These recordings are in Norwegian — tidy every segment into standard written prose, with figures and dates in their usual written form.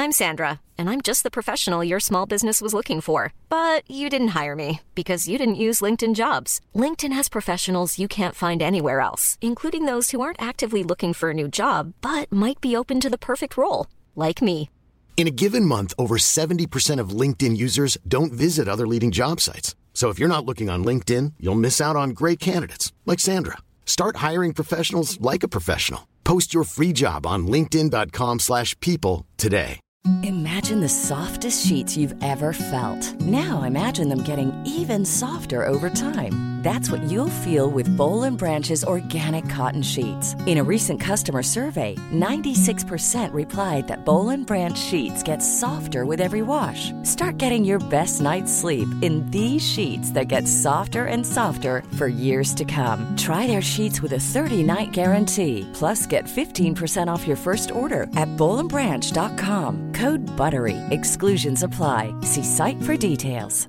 I'm Sandra, and I'm just the professional your small business was looking for. But you didn't hire me because you didn't use LinkedIn Jobs. LinkedIn has professionals you can't find anywhere else, including those who aren't actively looking for a new job, but might be open to the perfect role, like me. In a given month, over 70% of LinkedIn users don't visit other leading job sites. So if you're not looking on LinkedIn, you'll miss out on great candidates, like Sandra. Start hiring professionals like a professional. Post your free job on linkedin.com/people today. Imagine the softest sheets you've ever felt. Now imagine them getting even softer over time. That's what you'll feel with Boll & Branch's organic cotton sheets. In a recent customer survey, 96% replied that Boll & Branch sheets get softer with every wash. Start getting your best night's sleep in these sheets that get softer and softer for years to come. Try their sheets with a 30-night guarantee. Plus, get 15% off your first order at bollandbranch.com. Code BUTTERY. Exclusions apply. See site for details.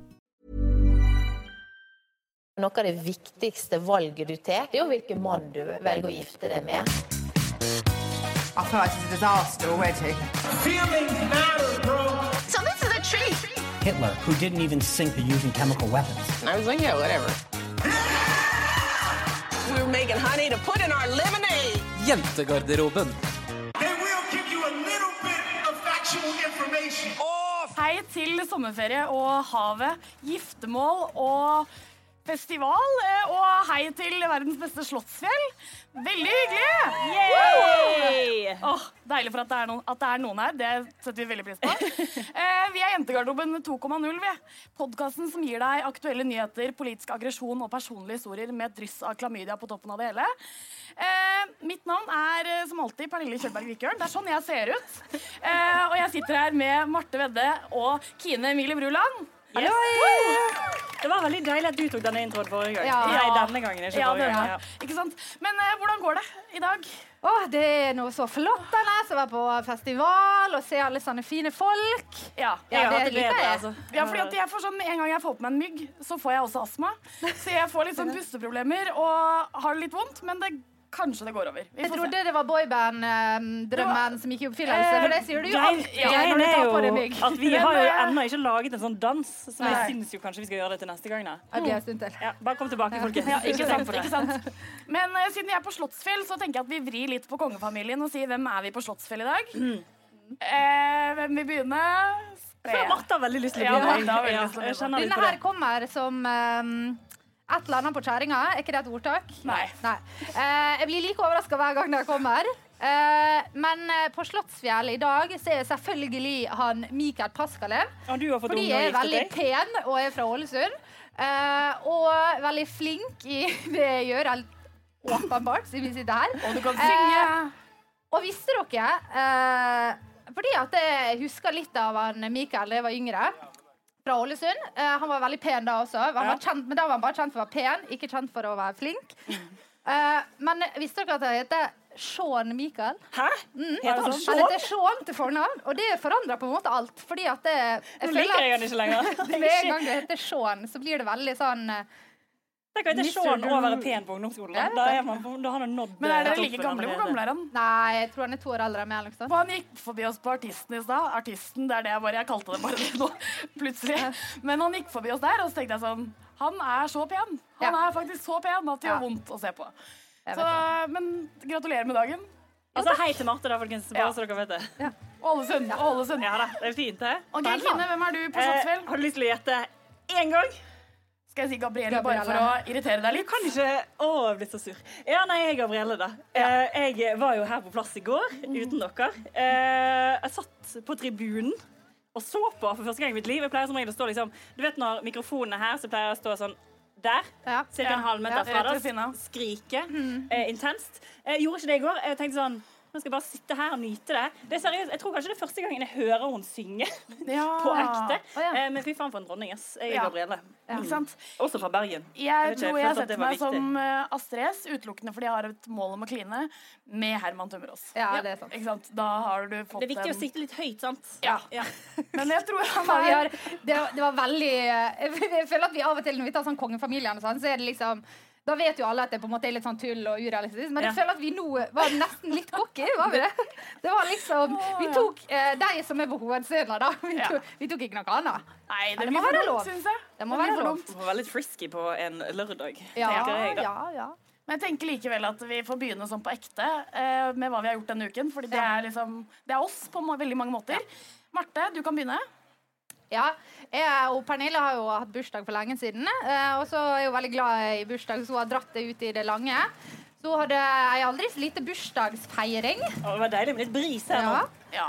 Noe av det viktigste valget du tar, det jo hvilken mann du velger å gifte deg med. I feel like it's a disaster already. Feelings matter, bro. So this is a treat. Hitler, who didn't even sink to using chemical weapons. I was like, yeah, whatever. We were making honey to put in our lemonade. Jentegarderoben. They will give you a little bit of factual information. Hei til sommerferie og havet, giftermål og festival, og hei til verdens beste slottsfjell. Veldig hyggelig! Yay! Deilig for at det er noen her, det setter vi veldig pris på. Vi er Jentegarderoben 2,0, vi. Podcasten som gir deg aktuelle nyheter, politisk aggresjon og personlige historier med et dryss av klamydia på toppen av det hele. Mitt navn er som alltid Pernille Kjølberg-Vikørn. Det er sånn jeg ser ut. Og jeg sitter her med Marte Vedde og Kine Emilie Bruland. Yes. Det var veldig deilig at du tok denne introen forrige gang. Nei, denne gangen, ikke forrige gang. Ja. Ikke sant? Men hvordan går det i dag? Det er noe så flott å være på festival og se alle sånne fine folk. Ja, det liker jeg. Altså. Ja, fordi at jeg får sånn, en gang jeg får på meg en mygg, så får jeg også astma. Så jeg får litt sånn pusteproblemer og har det litt vondt, men kanskje det går over. Jeg trodde det var boyband-drømmen som gikk i oppfyllelse, for det sier du jo alltid. Greien er jo at vi har jo ennå ikke laget en sånn dans, så jeg synes jo kanskje vi skal gjøre det til neste gang. Det er en stund til. Ja, bare kom tilbake, folkens. Ja, ikke sant. Men siden vi er på Slottsfjell, så tenker jeg at vi vrir litt på kongefamilien og sier hvem er vi på Slottsfjell i dag? Hvem vil begynne? Martha har veldig lyst til å begynne. Denne her kommer som et eller annet på kjæringa. Er ikke det et ordtak? Nei. Jeg blir like overrasket hver gang det kommer. Men på Slottsfjell i dag så er selvfølgelig han Mikael Paskalev. Fordi jeg er veldig pen og er fra Ålesund. Og veldig flink i det jeg gjør, åpenbart, siden vi sitter her. Og du kan synge. Og visste dere, fordi at jeg husker litt av han Mikael da jeg var yngre, fra Ålesund. Han var veldig pen da også. Men da var han bare kjent for å være pen, ikke kjent for å være flink. Men visste dere at det heter Sean Mikael? Hæ? Han heter Sean til fornavn, og det forandrer på en måte alt. Fordi at nå liker jeg han ikke lenger. Med en gang det heter Sean, så blir det veldig sånn... Det kan ikke Sean å være pen på ungdomsskolen. Da har han nådd... Men er dere like gamle? Hvor gamle er han? Nei, jeg tror han er 2 år eldre med Alex. Han gikk forbi oss på Artisten i sted. Artisten, det er det jeg kalte det bare det nå, plutselig. Men han gikk forbi oss der, og så tenkte jeg sånn, han er så pen. Han er faktisk så pen at det gjør vondt å se på. Så, men gratulerer med dagen. Altså, hei til Marte da, folkens, bare så dere vet det. Ålesund. Ja da, det er fint det. Ok, Kine, hvem er du på Slottsfjell? Har du lyst til å gjette en gang? Skal jeg si Gabrielle bare for å irritere deg litt? Du kan ikke... jeg er blitt så sur. Ja, nei, jeg er Gabrielle da. Jeg var jo her på plass i går, uten dere. Jeg satt på tribunen og så på for første gang i mitt liv. Jeg pleier som regel å stå liksom... Du vet når mikrofonen er her, så pleier jeg å stå sånn der, cirka en halv meter fra da, skrike, intenst. Jeg gjorde ikke det i går. Jeg tenkte sånn... Nå skal jeg bare sitte her og nyte det. Det er seriøst. Jeg tror kanskje det er første gangen jeg hører hun synge på ekte. Men fy faen for en dronning, ass. Jeg er Gabrielle. Ikke sant? Også fra Bergen. Jeg tror jeg setter meg som Astrid S, utelukkende fordi jeg har et mål om å kline med Herman Tømmerås. Ja, det er sant. Ikke sant? Da har du fått det er viktig å sikte litt høyt, sant? Ja. Men jeg tror han det var veldig... Jeg føler at vi av og til, når vi tar sånn kongefamilien og sånn, så er det liksom... Da vet jo alle at det på en måte litt sånn tull og urealistisk, men jeg føler at vi nå var nesten litt cocky, var vi det? Det var liksom, vi tok de som på hovedscenen da, vi tok ikke noe annet. Nei, det må være lov, synes jeg. Det må være lov. Det var veldig frisky på en lørdag. Ja. Men jeg tenker likevel at vi får begynne sånn på ekte med hva vi har gjort denne uken, fordi det er oss på veldig mange måter. Marte, du kan begynne. Ja, jeg og Pernille har jo hatt bursdag for lenge siden, og så er jeg jo veldig glad i bursdag, så hun har dratt det ut i det lange. Så hadde jeg aldri så lite bursdagsfeiring. Det var deilig med litt bris her nå. Ja.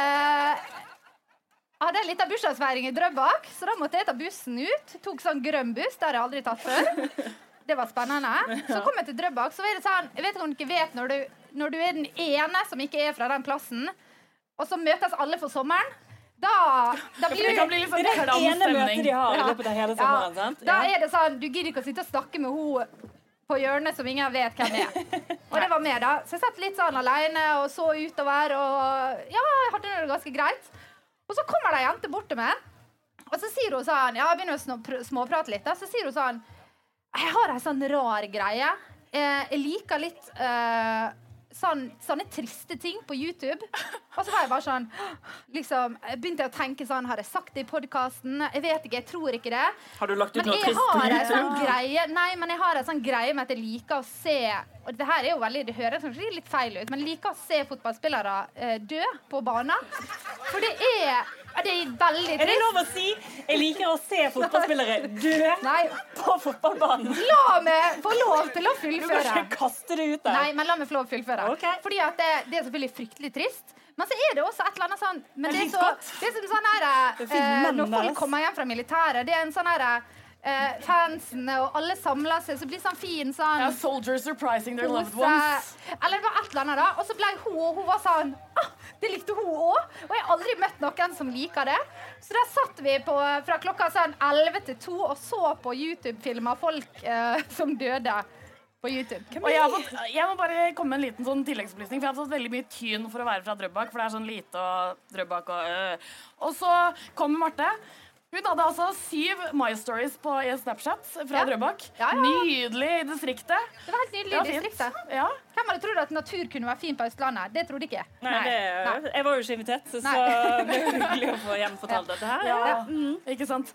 Jeg hadde en liten bursdagsfeiring i Drøbak, så da måtte jeg ta bussen ut. Tok sånn grønn buss, det har jeg aldri tatt før. Det var spennende. Så kom jeg til Drøbak, så var det sånn, jeg vet ikke om du ikke vet når du er den ene som ikke er fra den plassen, og så møtes alle for sommeren, da blir det kan bli litt sånn det ene møtet de har i løpet av hele sommeren, sant? Da er det sånn, du gidder ikke å sitte og snakke med henne på hjørnet som ingen vet hvem er. Og det var med da. Så jeg satt litt sånn alene og så utover, og ja, jeg hadde det ganske greit. Og så kommer det en jente bort til meg, og så sier hun sånn, jeg begynner å småprate litt da, så sier hun sånn, jeg har en sånn rar greie. Jeg liker litt sånne triste ting på YouTube. Og så var jeg bare sånn, liksom, begynte jeg å tenke sånn, har jeg sagt det i podcasten? Jeg vet ikke, jeg tror ikke det. Har du lagt ut noe trist på YouTube? Men jeg har en sånn greie med at jeg liker å se, og det her er jo veldig, det høres kanskje litt feil ut, men jeg liker å se fotballspillere dø på banen. For det er veldig trist. Er det lov å si? Jeg liker å se fotballspillere dø på fotballbanen. La meg få lov til å fullføre. Du kan ikke kaste det ut der. Nei, men la meg få lov til å fullføre. Okay. Fordi at det er selvfølgelig fryktelig trist. Men så er det også et eller annet sånn, men det er som sånn her, når folk kommer hjem fra militæret, det er en sånn her, fansene og alle samler seg, så blir sånn fin sånn soldiers surprising their loved ones. Eller det var et eller annet da, og så ble hun var sånn, det likte hun også, og jeg har aldri møtt noen som liker det. Så da satt vi fra klokka sånn 11 til 2 og så på YouTube-filmer folk som døde på YouTube. Og jeg må bare komme med en liten sånn tilleggsopplysning, for jeg har fått veldig mye tyn for å være fra Drøbak, for det er sånn lite og Drøbak og så kommer Marte. Hun hadde altså 7 My Stories på Snapchat fra Drøbak. Nydelig i distriktet. Det var helt nydelig i distriktet. Hvem hadde trodd at natur kunne være fin på Østlandet? Det trodde ikke. Nei. Jeg var jo ikke invitert, så det er hyggelig å få gjenfortalt dette her. Ikke sant.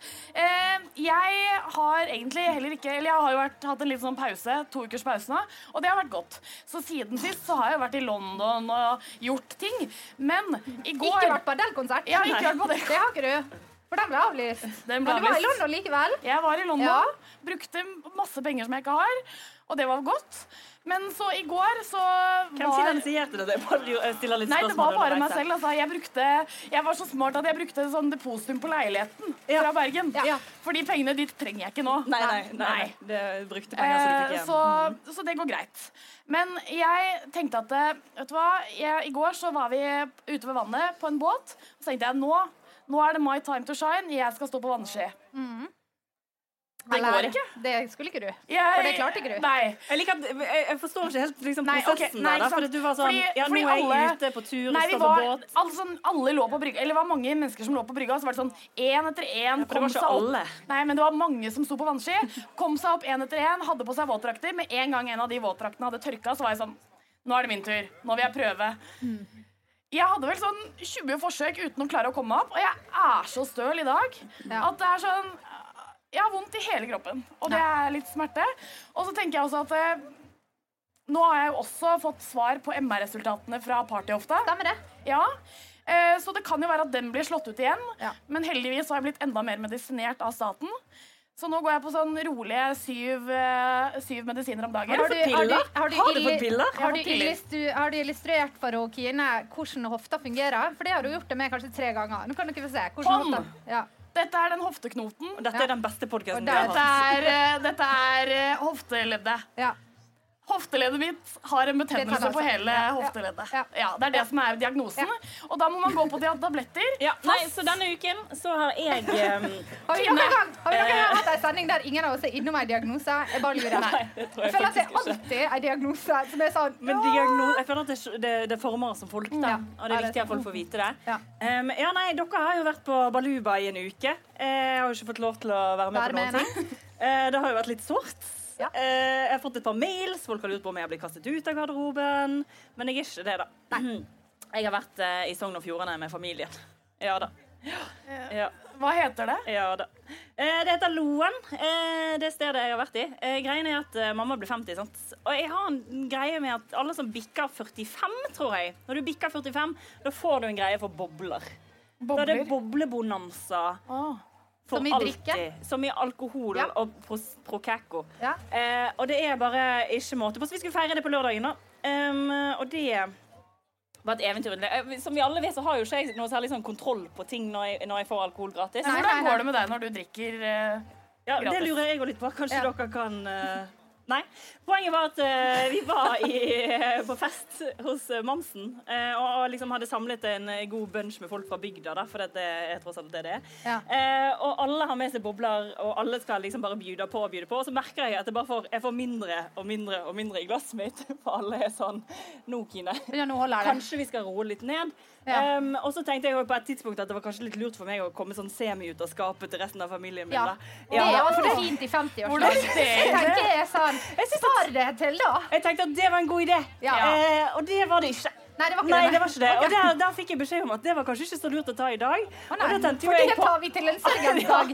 Jeg har egentlig heller ikke, eller jeg har jo hatt en litt sånn pause, 2 ukers pause nå, og det har vært godt. Så siden sist så har jeg vært i London og gjort ting, men i går... Ikke vært på Adele-konsert? Ja, ikke vært på det. Det har ikke du. For den ble avlyst. Men du var i London likevel? Jeg var i London, brukte masse penger som jeg ikke har, og det var godt. Men så i går så Hvem finansierte det? Jeg stiller litt spørsmål. Nei, det var bare meg selv. Altså. Jeg var så smart at jeg brukte sånn depositum på leiligheten fra Bergen. Fordi pengene ditt trenger jeg ikke nå. Nei. Det brukte penger som du fikk igjen. Så det går greit. Men jeg tenkte at, vet du hva, i går så var vi ute ved vannet på en båt, og så tenkte jeg, nå er det my time to shine, jeg skal stå på vannski. Det går ikke. Det skulle ikke du. For det klarte ikke du. Nei. Jeg forstår ikke helt liksom, prosessen der, for du var sånn, nå er jeg ute på tur, står på båt. Alle lå på brygga, eller det var mange mennesker som lå på brygga, så var det sånn, en etter en, kom seg opp. Nei, men det var mange som sto på vannski, kom seg opp en etter en, hadde på seg våtdrakter, med en gang en av de våtdraktene hadde tørka, så var jeg sånn, nå er det min tur, nå vil jeg prøve. Jeg hadde vel sånn 20 forsøk uten å klare å komme opp, og jeg er så støl i dag, at det er sånn, jeg har vondt i hele kroppen, og det er litt smerte. Og så tenker jeg også at nå har jeg jo også fått svar på MR-resultatene fra Partyhofta. Stemmer det? Ja, så det kan jo være at den blir slått ut igjen, men heldigvis har jeg blitt enda mer medisinert av staten. Så nå går jeg på sånn rolige 7 medisiner om dagen. Har du fått piller? Har du illustrert for Kine hvordan hofta fungerer? For det har du gjort det med kanskje 3 ganger. Nå kan dere få se. Hånd! Dette er den hofteknoten. Dette er den beste podcasten vi har hatt. Dette er hofteleddet. Ja. Hofteleddet mitt har en betennelse på hele hofteleddet. Ja, det er det som er diagnosen. Og da må man gå på tabletter. Nei, så denne uken så har jeg... Har vi noen gang hatt en sending der ingen av oss er innom en diagnose? Jeg bare lurer. Nei, det tror jeg føler at det er alltid en diagnose som er sånn... Men jeg føler at det former som folk da. Og det er viktig at folk får vite det. Dere har jo vært på Baluba i en uke. Jeg har jo ikke fått lov til å være med på noen ting. Det har jo vært litt sårt. Jeg har fått et par mails, folk har lurt på om jeg har blitt kastet ut av garderoben, men jeg er ikke det da. Jeg har vært i Sogn og Fjordane med familien. Ja da. Ja. Hva heter det? Ja da. Det heter Loen, det stedet jeg har vært i. Greien er at mamma ble 50, sant? Og jeg har en greie med at alle som bikker 45, tror jeg. Når du bikker 45, da får du en greie for bobler. Da er det boblebonanza. Som i drikke? Som i alkohol og prokekko. Og det er bare ikke måte på. Så vi skulle feire det på lørdagen da. Og det var et eventyr. Som vi alle vet, så har jo ikke jeg noe særlig sånn kontroll på ting når jeg får alkohol gratis. Hvordan går det med deg når du drikker gratis? Det lurer jeg jo litt på. Kanskje dere kan... Nei. Poenget var at vi var på fest hos Mamsen og liksom hadde samlet en god bunch med folk fra bygda da, for det er tross alt det. Og alle har med seg bobler, og alle skal liksom bare bjude på, og så merker jeg at jeg får mindre og mindre i glasset mitt, for alle er sånn, nå Kine, kanskje vi skal roe litt ned. Og så tenkte jeg jo på et tidspunkt at det var kanskje litt lurt for meg å komme sånn semi ut av skapet til resten av familien min da. Det er alltid fint i 50-årsdag. Jeg tenker jeg er sånn, spar det til da. Jeg tenkte at det var en god idé, og det var det ikke. Nei, det var ikke det. Og der fikk jeg beskjed om at det var kanskje ikke så lurt å ta i dag. For det tar vi til en sørgensdag.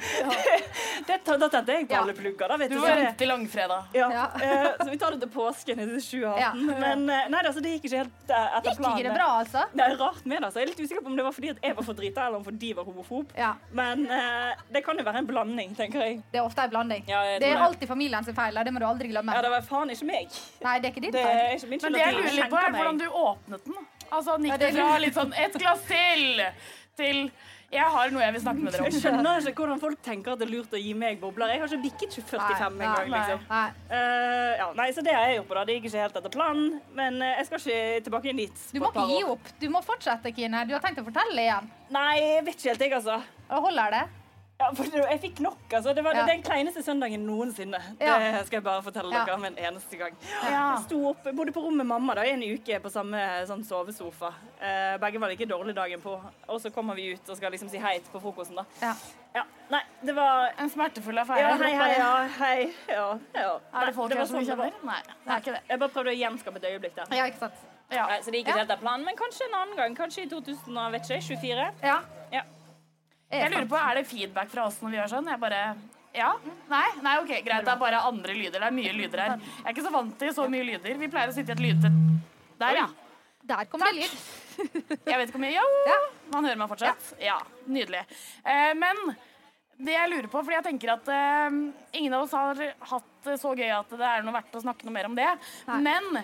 Da tente jeg på alle plugger da, vet du. Du var til langfredag. Så vi tar det til påsken i 2018. Men nei, altså, det gikk ikke helt etter planen. Gikk ikke det bra, altså? Det er rart med det, altså. Jeg er litt usikker på om det var fordi at jeg var for drita, eller om fordi de var homofob. Men det kan jo være en blanding, tenker jeg. Det er ofte en blanding. Det er alltid familiens feil, det må du aldri glemme. Ja, det var faen ikke meg. Nei, det er ikke din feil. Men det jeg lurer litt på er hvordan du åpnet den. Altså, Nick, det fra litt sånn, et glass til jeg har noe jeg vil snakke med dere om. Jeg skjønner ikke hvordan folk tenker at det er lurt å gi meg bobler. Jeg har ikke bikket 45 en gang, liksom. Nei, så det har jeg gjort på da. Det gikk ikke helt etter planen, men jeg skal ikke tilbake inn dit. Du må ikke gi opp. Du må fortsette, Kine. Du har tenkt å fortelle igjen. Nei, jeg vet ikke helt, jeg, altså. Holder det? Ja, for jeg fikk nok, altså. Det var den kleineste søndagen noensinne. Det skal jeg bare fortelle dere om en eneste gang. Jeg sto opp, bodde på rom med mamma da, en uke på samme sånn sovesofa. Begge var like dårlig dagen på. Og så kommer vi ut og skal liksom si hei på frokosten da. Nei, det var en smertefull affære. Hei. Er det folk her som vi kjenner? Nei, det er ikke det. Jeg bare prøvde å gjenskape et øyeblikk der. Ja, ikke sant. Nei, så det gikk ikke helt av planen, men kanskje en annen gang. Kanskje i 2024. Ja. Jeg lurer på, er det feedback fra oss når vi gjør sånn? Jeg bare, Nei, ok, greit, det er bare andre lyder, det er mye lyder her. Jeg er ikke så vant til så mye lyder. Vi pleier å sitte i et lyd der, Der kommer det lyd. Jeg vet ikke om man hører meg fortsatt. Ja, nydelig. Men det jeg lurer på, fordi jeg tenker at ingen av oss har hatt det så gøy at det er noe verdt å snakke noe mer om det. Men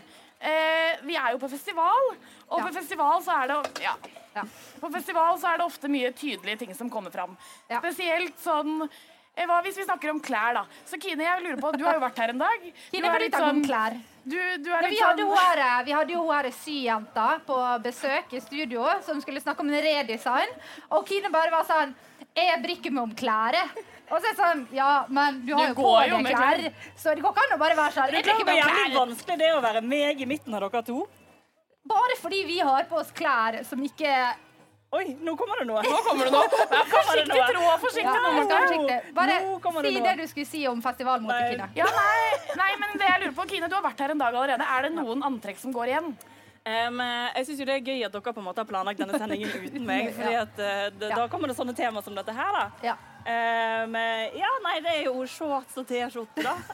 vi er jo på festival, og på festival så er det på festival så er det ofte mye tydelige ting som kommer fram. Spesielt sånn hvis vi snakker om klær da. Så Kine, jeg lurer på, du har jo vært her en dag. Kine, var litt sånn om klær. Du er litt vi hadde jo her syjenta på besøk i studio som skulle snakke om en redesign, og Kine bare var sånn, jeg brikker meg om klær. Og så er det sånn, men du har jo på deg klær, så det går ikke an å bare være sånn, jeg brikker meg om klær. Det er vanskelig det å være meg i midten av dere to. Bare fordi vi har på oss klær som ikke... Oi, nå kommer det noe. Forsiktig. Bare si det du skulle si om festivalmåte, Kine. Nei, men det jeg lurer på, Kine, du har vært her en dag allerede. Er det noen antrekk som går igjen? Jeg synes jo det er gøy at dere på en måte har planlagt denne sendingen uten meg, fordi at da kommer det sånne tema som dette her da. Nei, det er jo shorts og t-skjorte da.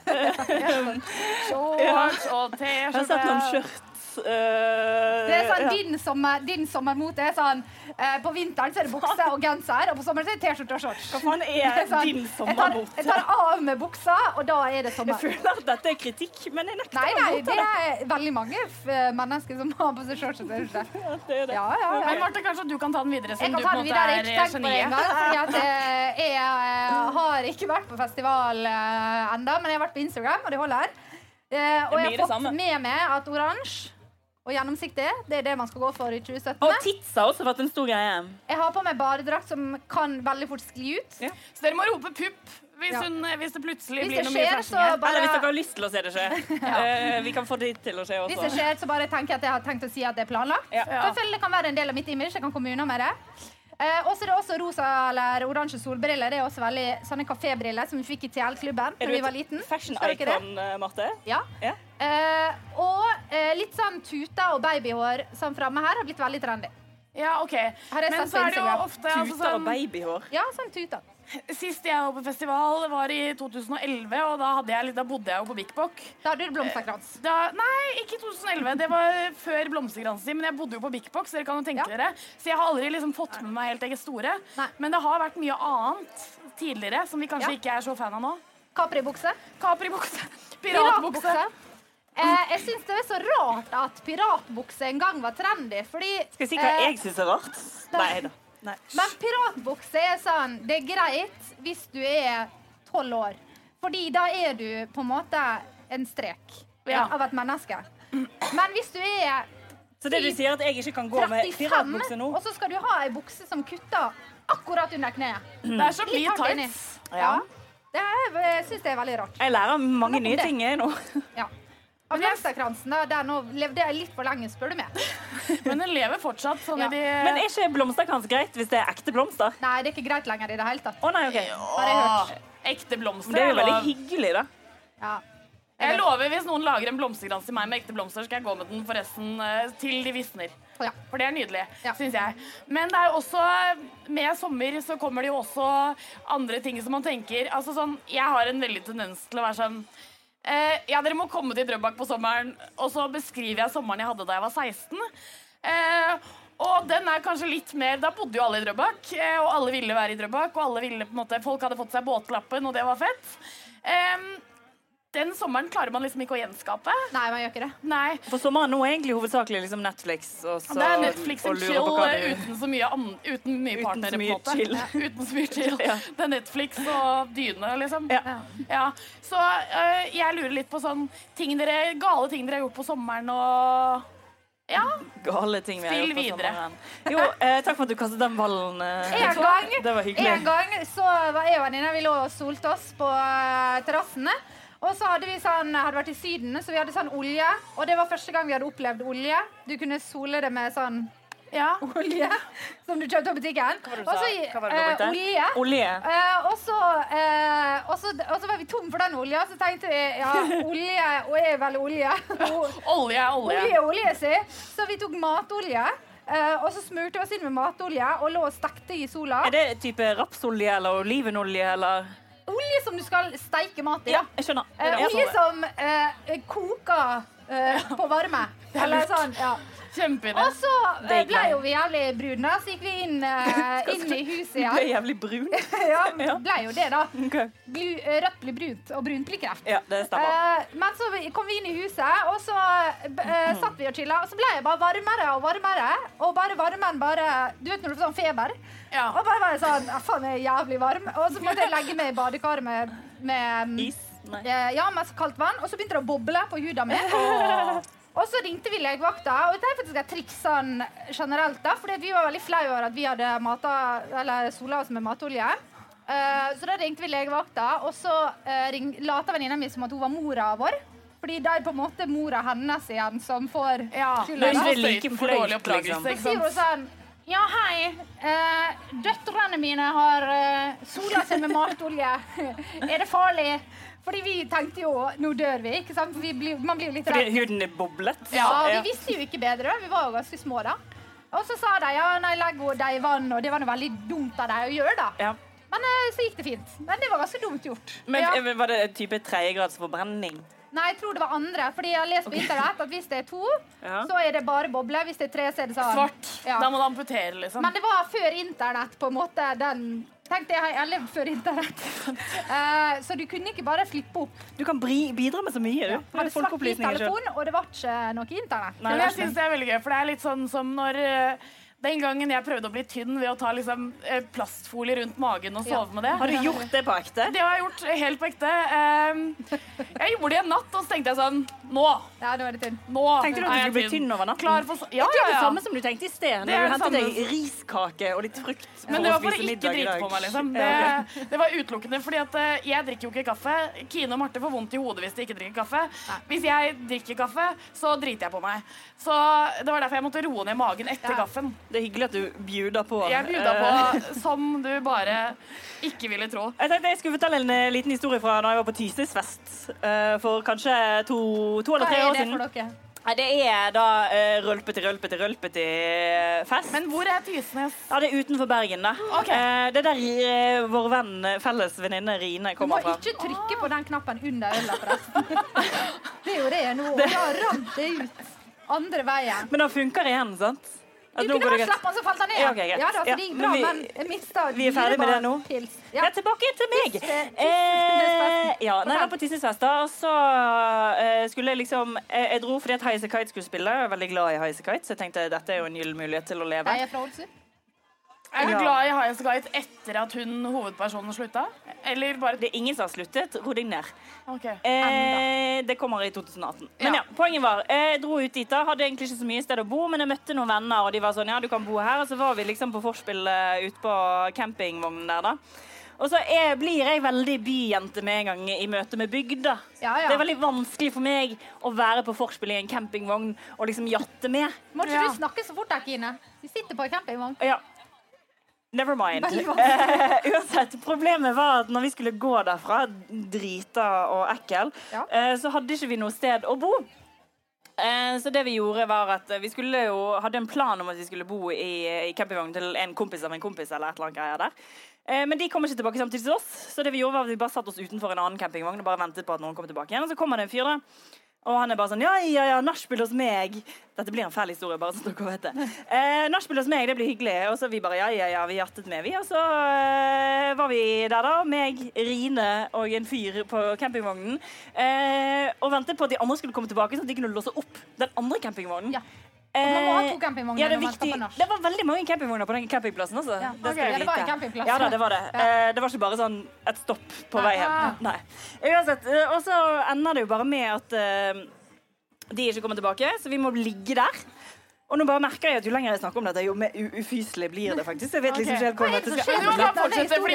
Shorts og t-skjorte. Jeg har sett noen skjørt. Det er sånn, din sommermote er sånn, på vinteren så er det bukse og genser, og på sommeren så er det t-skjorte og shorts. Hva faen er din sommermote? Jeg tar av med buksa, og da er det sommer. Jeg føler at dette er kritikk, men jeg nekter Nei, det er veldig mange mennesker som har på seg shorts og t-skjorte. Men Marte, kanskje du kan ta den videre, som du på en måte er geniet. Fordi at jeg har ikke vært på festival enda, men jeg har vært på Instagram, og det holder. Og jeg har fått med meg at oransje og gjennomsiktig, det er det man skal gå for i 2017. Og tits har også vært en stor greie. Jeg har på meg badedrakt som kan veldig fort skli ut. Så dere må rope pupp hvis det plutselig blir noe mye flashing. Eller hvis dere har lyst til å se det skje. Vi kan få det til å skje også. Hvis det skjer, så bare tenker jeg at jeg har tenkt å si at det er planlagt. For jeg føler det kan være en del av mitt image, jeg kan komme unna med det. Og så er det også rosa eller oransje solbriller. Det er også veldig sånne kafébriller som vi fikk i TL-klubben da vi var liten. Fashion icon, Marte? Ja. Og litt sånn tuta og babyhår som fremme her har blitt veldig trendy. Ja, ok. Men så er det jo ofte tuta og babyhår? Ja, sånn tuta. Sist jeg var på festival var i 2011, og da bodde jeg jo på Big Bock. Da hadde du blomsterkrans? Nei, ikke 2011. Det var før blomsterkransen, men jeg bodde jo på Big Bock, så dere kan jo tenke dere. Så jeg har aldri liksom fått med meg helt det store. Nei. Men det har vært mye annet tidligere, som vi kanskje ikke er så fan av nå. Capri-bukse. Piratbukse. Jeg synes det er så rart at piratbukse en gang var trendy, fordi... Skal jeg si hva jeg synes er rart? Neida. Nei. Men piratbukse er sånn, det er greit hvis du er 12 år. Fordi da er du på en måte en strek av et menneske. Men hvis du er... Så det du sier at jeg ikke kan gå med piratbukse nå? Og så skal du ha en bukse som kutter akkurat under kneet. Det er så mye tights. Ja. Jeg synes det er veldig rart. Jeg lærer mange nye ting nå. Ja. Av blomsterkransen, nå levde jeg litt for lenge, spør du meg. Men den lever fortsatt. Sånn Men er ikke blomsterkrans greit hvis det er ekte blomster? Nei, det er ikke greit lenger i det hele tatt. Nei, ok. Har jeg hørt. Ekte blomster. Det er jo veldig hyggelig, da. Ja. Jeg lover, hvis noen lager en blomsterkrans til meg med ekte blomster, skal jeg gå med den forresten til de visner. Ja. For det er nydelig, synes jeg. Men det er jo også, med sommer så kommer det jo også andre ting som man tenker. Altså sånn, jeg har en veldig tendens til å være sånn, dere må komme til Drøbak på sommeren, og så beskriver jeg sommeren jeg hadde da jeg var 16. Og den er kanskje litt mer, da bodde jo alle i Drøbak, og alle ville være i Drøbak, og alle ville, på en måte, folk hadde fått seg båtlappen, og det var fett. Den sommeren klarer man liksom ikke å gjenskape. Nei, man gjør ikke det. Nei. For sommeren nå er egentlig hovedsakelig liksom Netflix. Og så, det er Netflix and chill uten mye partnere, på en måte. Uten så mye chill. Ja. Det er Netflix og dyne, liksom. Ja. Så jeg lurer litt på sånn gale ting dere har gjort på sommeren, og... Ja. Gale ting vi har gjort på sommeren. Jo, takk for at du kastet den ballen. Det var hyggelig. En gang så var jeg og venninna, vi lå og solte oss på terrassene. Og så hadde vi hadde vært i Syden, så vi hadde sånn olje. Og det var første gang vi hadde opplevd olje. Du kunne sole det med sånn olje som du kjøpte på butikken. Hva var det du brukte? Olje. Og så var vi tom for den olja, så tenkte vi, olje, og jeg er vel olje. Olje, si. Så vi tok matolje. Og så smurte vi oss inn med matolje og lå og stekte i sola. Er det type rapsolje eller olivenolje eller... Olje som du skal steike mat i. Ja, jeg skjønner. Olje som koker på varme. Eller sånn, Kjempeidé. Og så ble jo vi jævlig brune, så gikk vi inn i huset igjen. Ble jævlig brun? Ble jo det da. Okay. Rødt blir brunt, og brunt blir kreft. Ja, det stemmer. Men så kom vi inn i huset, og så satt vi og chillet, og så ble jeg bare varmere og varmere, og bare varmen du vet når du får sånn feber, og bare var jeg sånn, faen, jeg er jævlig varm, og så måtte jeg legge meg i badekar med is? Nei. Med kaldt vann, og så begynte det å boble på huden min. Og så ringte vi legevakta, og det er faktisk et triks sånn generelt da, fordi vi var veldig flau over at vi hadde sola oss med matolje. Så da ringte vi legevakta, og så lata venninna mi som at hun var mora vår. Fordi det er på en måte mora hennes igjen som får skylda. Det er like for dårlig oppdragelse, ikke sant? Så sier hun sånn, ja, hei, døtrene mine har sola seg med matolje. Er det farlig? Fordi vi tenkte jo, nå dør vi, ikke sant? For man blir jo litt redd. Fordi huden er boblet? Ja, vi visste jo ikke bedre, vi var jo ganske små da. Og så sa de, legg det i vann, og det var noe veldig dumt av deg å gjøre da. Ja. Men så gikk det fint. Men det var ganske dumt gjort. Men var det type 3 grads forbrenning? Nei, jeg tror det var andre, fordi jeg har lest på internett at hvis det er 2, så er det bare boble. Hvis det er 3, så er det sånn. Svart. Da må du amputere, liksom. Men det var før internett, på en måte, tenkte jeg har levd før internett. Så du kunne ikke bare flippe opp. Du kan bidra med så mye, du. Hadde svart-hvitt-telefon, og det var ikke noe internett. Men jeg synes det er veldig gøy, for det er litt sånn som når... Den gangen jeg prøvde å bli tynn ved å ta liksom, plastfolie rundt magen og sove med det. Har du gjort det på ekte? Det har jeg gjort helt på ekte. Jeg gjorde det en natt, og så tenkte jeg sånn, nå er det tynn. Tenkte du at du skulle bli tynn over natten? Ja. Det er det samme som du tenkte i sted. Når du hentet deg riskake og litt frukt. Men det var for å ikke drite på meg, liksom. Det var utelukkende, fordi at jeg drikker jo ikke kaffe. Kine og Marte får vondt i hodet hvis de ikke drikker kaffe. Hvis jeg drikker kaffe, så driter jeg på meg. Så det var derfor jeg måtte roe ned magen etter kaffen. Det hyggelig at du bjuder på. Jeg bjuder på som du bare ikke ville tro. Jeg tenkte jeg skulle fortelle en liten historie fra da jeg var på Tysnesfest for kanskje 2 eller 3 år siden. Hva er det for dere? Det da rølpeti fest. Men hvor Tysnes? Ja, det utenfor Bergen da. Okay. Det der vår felles venninne Rine kommer fra. Du må ikke trykke på den knappen under ølet forresten. Det jo det nå. Da rant det ut andre veien. Men da funker det igjen, sant? Du kunne bare slappe den, så falt den ned. Okay, ja, da, så det gikk bra, men jeg mistet vi ferdig med det nå. Ja, tilbake til meg. Jeg var på Tysnesfest da, og så skulle jeg liksom, jeg dro fordi at Highasakite skulle spille. Jeg er veldig glad i Highasakite, så jeg tenkte dette jo en gyllen mulighet til å leve. Jeg fra Ålesund. Er du glad i Highasakite etter at hovedpersonen sluttet? Eller bare... Det ingen som har sluttet, ro deg ned. Okay. Det kommer i 2018. Men poenget var, jeg dro ut dit da, hadde egentlig ikke så mye sted å bo, men jeg møtte noen venner, og de var sånn, ja, du kan bo her, og så var vi liksom på forspill ut på campingvognen der da. Og så blir jeg veldig byjente med en gang i møte med bygda. Ja. Det veldig vanskelig for meg å være på forspill i en campingvogn og liksom jatte med. Må ikke du snakke så fort der, Kine? Vi sitter på en campingvogn. Ja. Never mind. Uansett, problemet var at når vi skulle gå derfra, drita og ekkel, så hadde ikke vi noe sted å bo. Så det vi gjorde var at vi hadde en plan om at vi skulle bo i campingvogn til en kompis av en kompis eller et eller annet greier der. Men de kom ikke tilbake samtidig til oss, så det vi gjorde var at vi bare satt oss utenfor en annen campingvogn og bare ventet på at noen kom tilbake igjen. Og så kommer det en fyr da, og han bare sånn, ja, nachspiel hos meg. Dette blir en fæl historie, bare så dere vet det. Nachspiel hos meg, det blir hyggelig. Og så vi bare, ja, vi hjertet med vi. Og så var vi der da, meg, Rine og en fyr på campingvognen. Og ventet på at de andre skulle komme tilbake, sånn at de kunne låse opp den andre campingvognen. Ja. Man må ha 2 campingvogner når man skal på nach. Det var veldig mange campingvogner på den campingplassen også. Ja, det var en campingplass. Ja da, det var det. Det var ikke bare sånn et stopp på vei hjem. Nei. Uansett, og så ender det jo bare med at de ikke kommer tilbake, så vi må ligge der. Og nå bare merker jeg at jo lenger jeg snakker om dette, jo mer ufyselig blir det faktisk. Jeg vet liksom ikke helt hvordan dette skal ende. Du har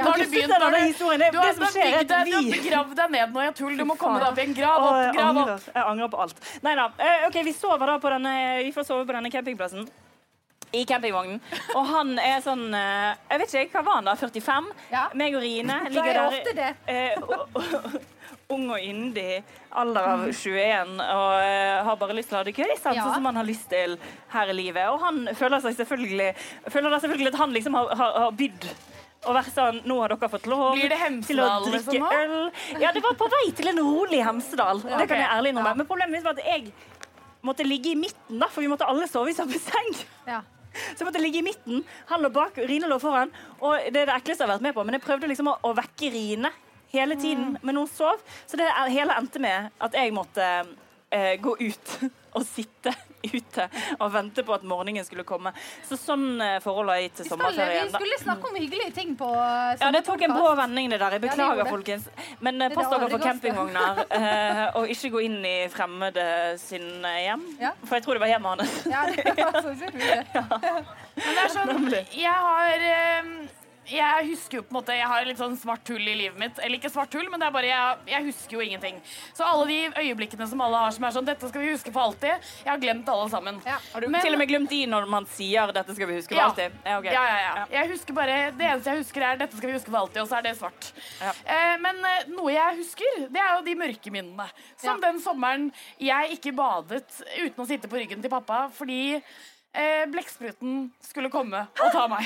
begravd deg ned når jeg tull. Du må komme deg opp i en grav opp. Jeg angrer på alt. Neida, ok, vi sover da vi får sove på denne campingplassen. I campingvognen. Og han sånn, jeg vet ikke, hva var han da? 45? Ja. Meg og Rine ligger der. Ung og yndig, alder av 21, og har bare lyst til å ha det gøy, sånn som han har lyst til her i livet. Og han føler selvfølgelig at han liksom har bydd og vært sånn, nå har dere fått lov til å drikke øl. Ja, det var på vei til en rolig Hemsedal, det kan jeg ærlig innrømme. Men problemet var at jeg måtte ligge i midten da, for vi måtte alle sove i samme seng. Ja. Så jeg måtte ligge i midten, han lå bak, Rine lå foran, og det det ekleste jeg har vært med på, men jeg prøvde liksom å vekke Rine hele tiden, men hun sov, så det hele endte med at jeg måtte gå ut og sitte ute og vente på at morgenen skulle komme. Så sånn forhold har jeg gitt til sommerferien. Vi skulle snakke om hyggelige ting på sommerpodcast. Ja, det tok en brå vending det der. Jeg beklager, folkens. Men pass dere for campingvogner, og ikke gå inn i fremmede sin hjem. Ja. For jeg tror det var hjemme hans. Ja, det var så sykt. Men det sånn, jeg husker jo på en måte, jeg har litt sånn svart hull i livet mitt. Eller ikke svart hull, men det bare, jeg husker jo ingenting. Så alle de øyeblikkene som alle har som sånn, dette skal vi huske for alltid, jeg har glemt alle sammen. Ja. Har du til og med glemt de når man sier dette skal vi huske for alltid? Okay. Ja. Jeg husker bare, det eneste jeg husker dette skal vi huske for alltid, og så det svart. Ja. Men noe jeg husker, det jo de mørke minnene. Som den sommeren jeg ikke badet uten å sitte på ryggen til pappa, fordi blekkspruten skulle komme og ta meg.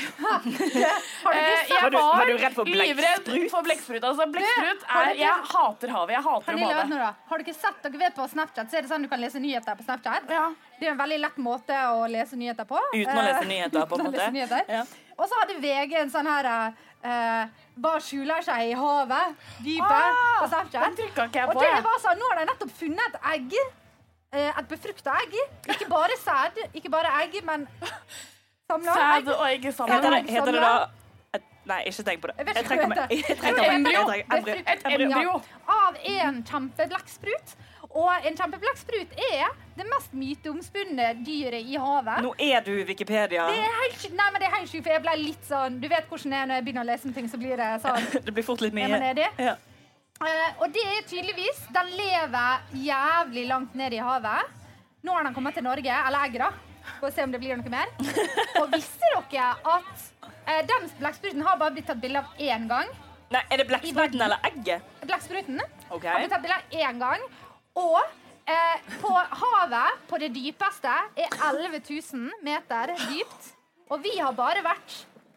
Jeg var livredd for blekksprut. Altså, blekksprut jeg hater havet. Jeg hater å bade. Har du ikke sett, dere vet på Snapchat, så det sånn du kan lese nyheter på Snapchat? Ja. Det en veldig lett måte å lese nyheter på. Uten å lese nyheter, på en måte. Ja. Og så hadde VG en sånn her bare skjuler seg i havet, dypet, på Snapchat. Og det var sånn, nå har de nettopp funnet et egg. Et befruktet egg. Ikke bare sæd, ikke bare egg, men samlet egg. Sæd og egg samlet. Heter det da Nei, ikke tenk på det. Jeg trekker meg. Et embryo av en kjempebblekksprut. Og en kjempebblekksprut det mest myteomspunne dyret i havet. Nå du Wikipedia. Det helt sjukt. Nei, men det helt sjukt, for jeg ble litt sånn, du vet hvordan det når jeg begynner å lese om ting, så blir det sånn. Det blir fort litt mye. Ja. Og det tydeligvis, den lever jævlig langt ned i havet. Nå har den kommet til Norge, eller egg da. for å se om det blir noe mer. Og visste dere at den blekkspruten har bare blitt tatt bilde av én gang? Nei, er det blekkspruten eller egget? Blekkspruten har blitt tatt bilde av én gang. Og på havet, på det dypeste, 11 000 meter dypt. Og vi har bare vært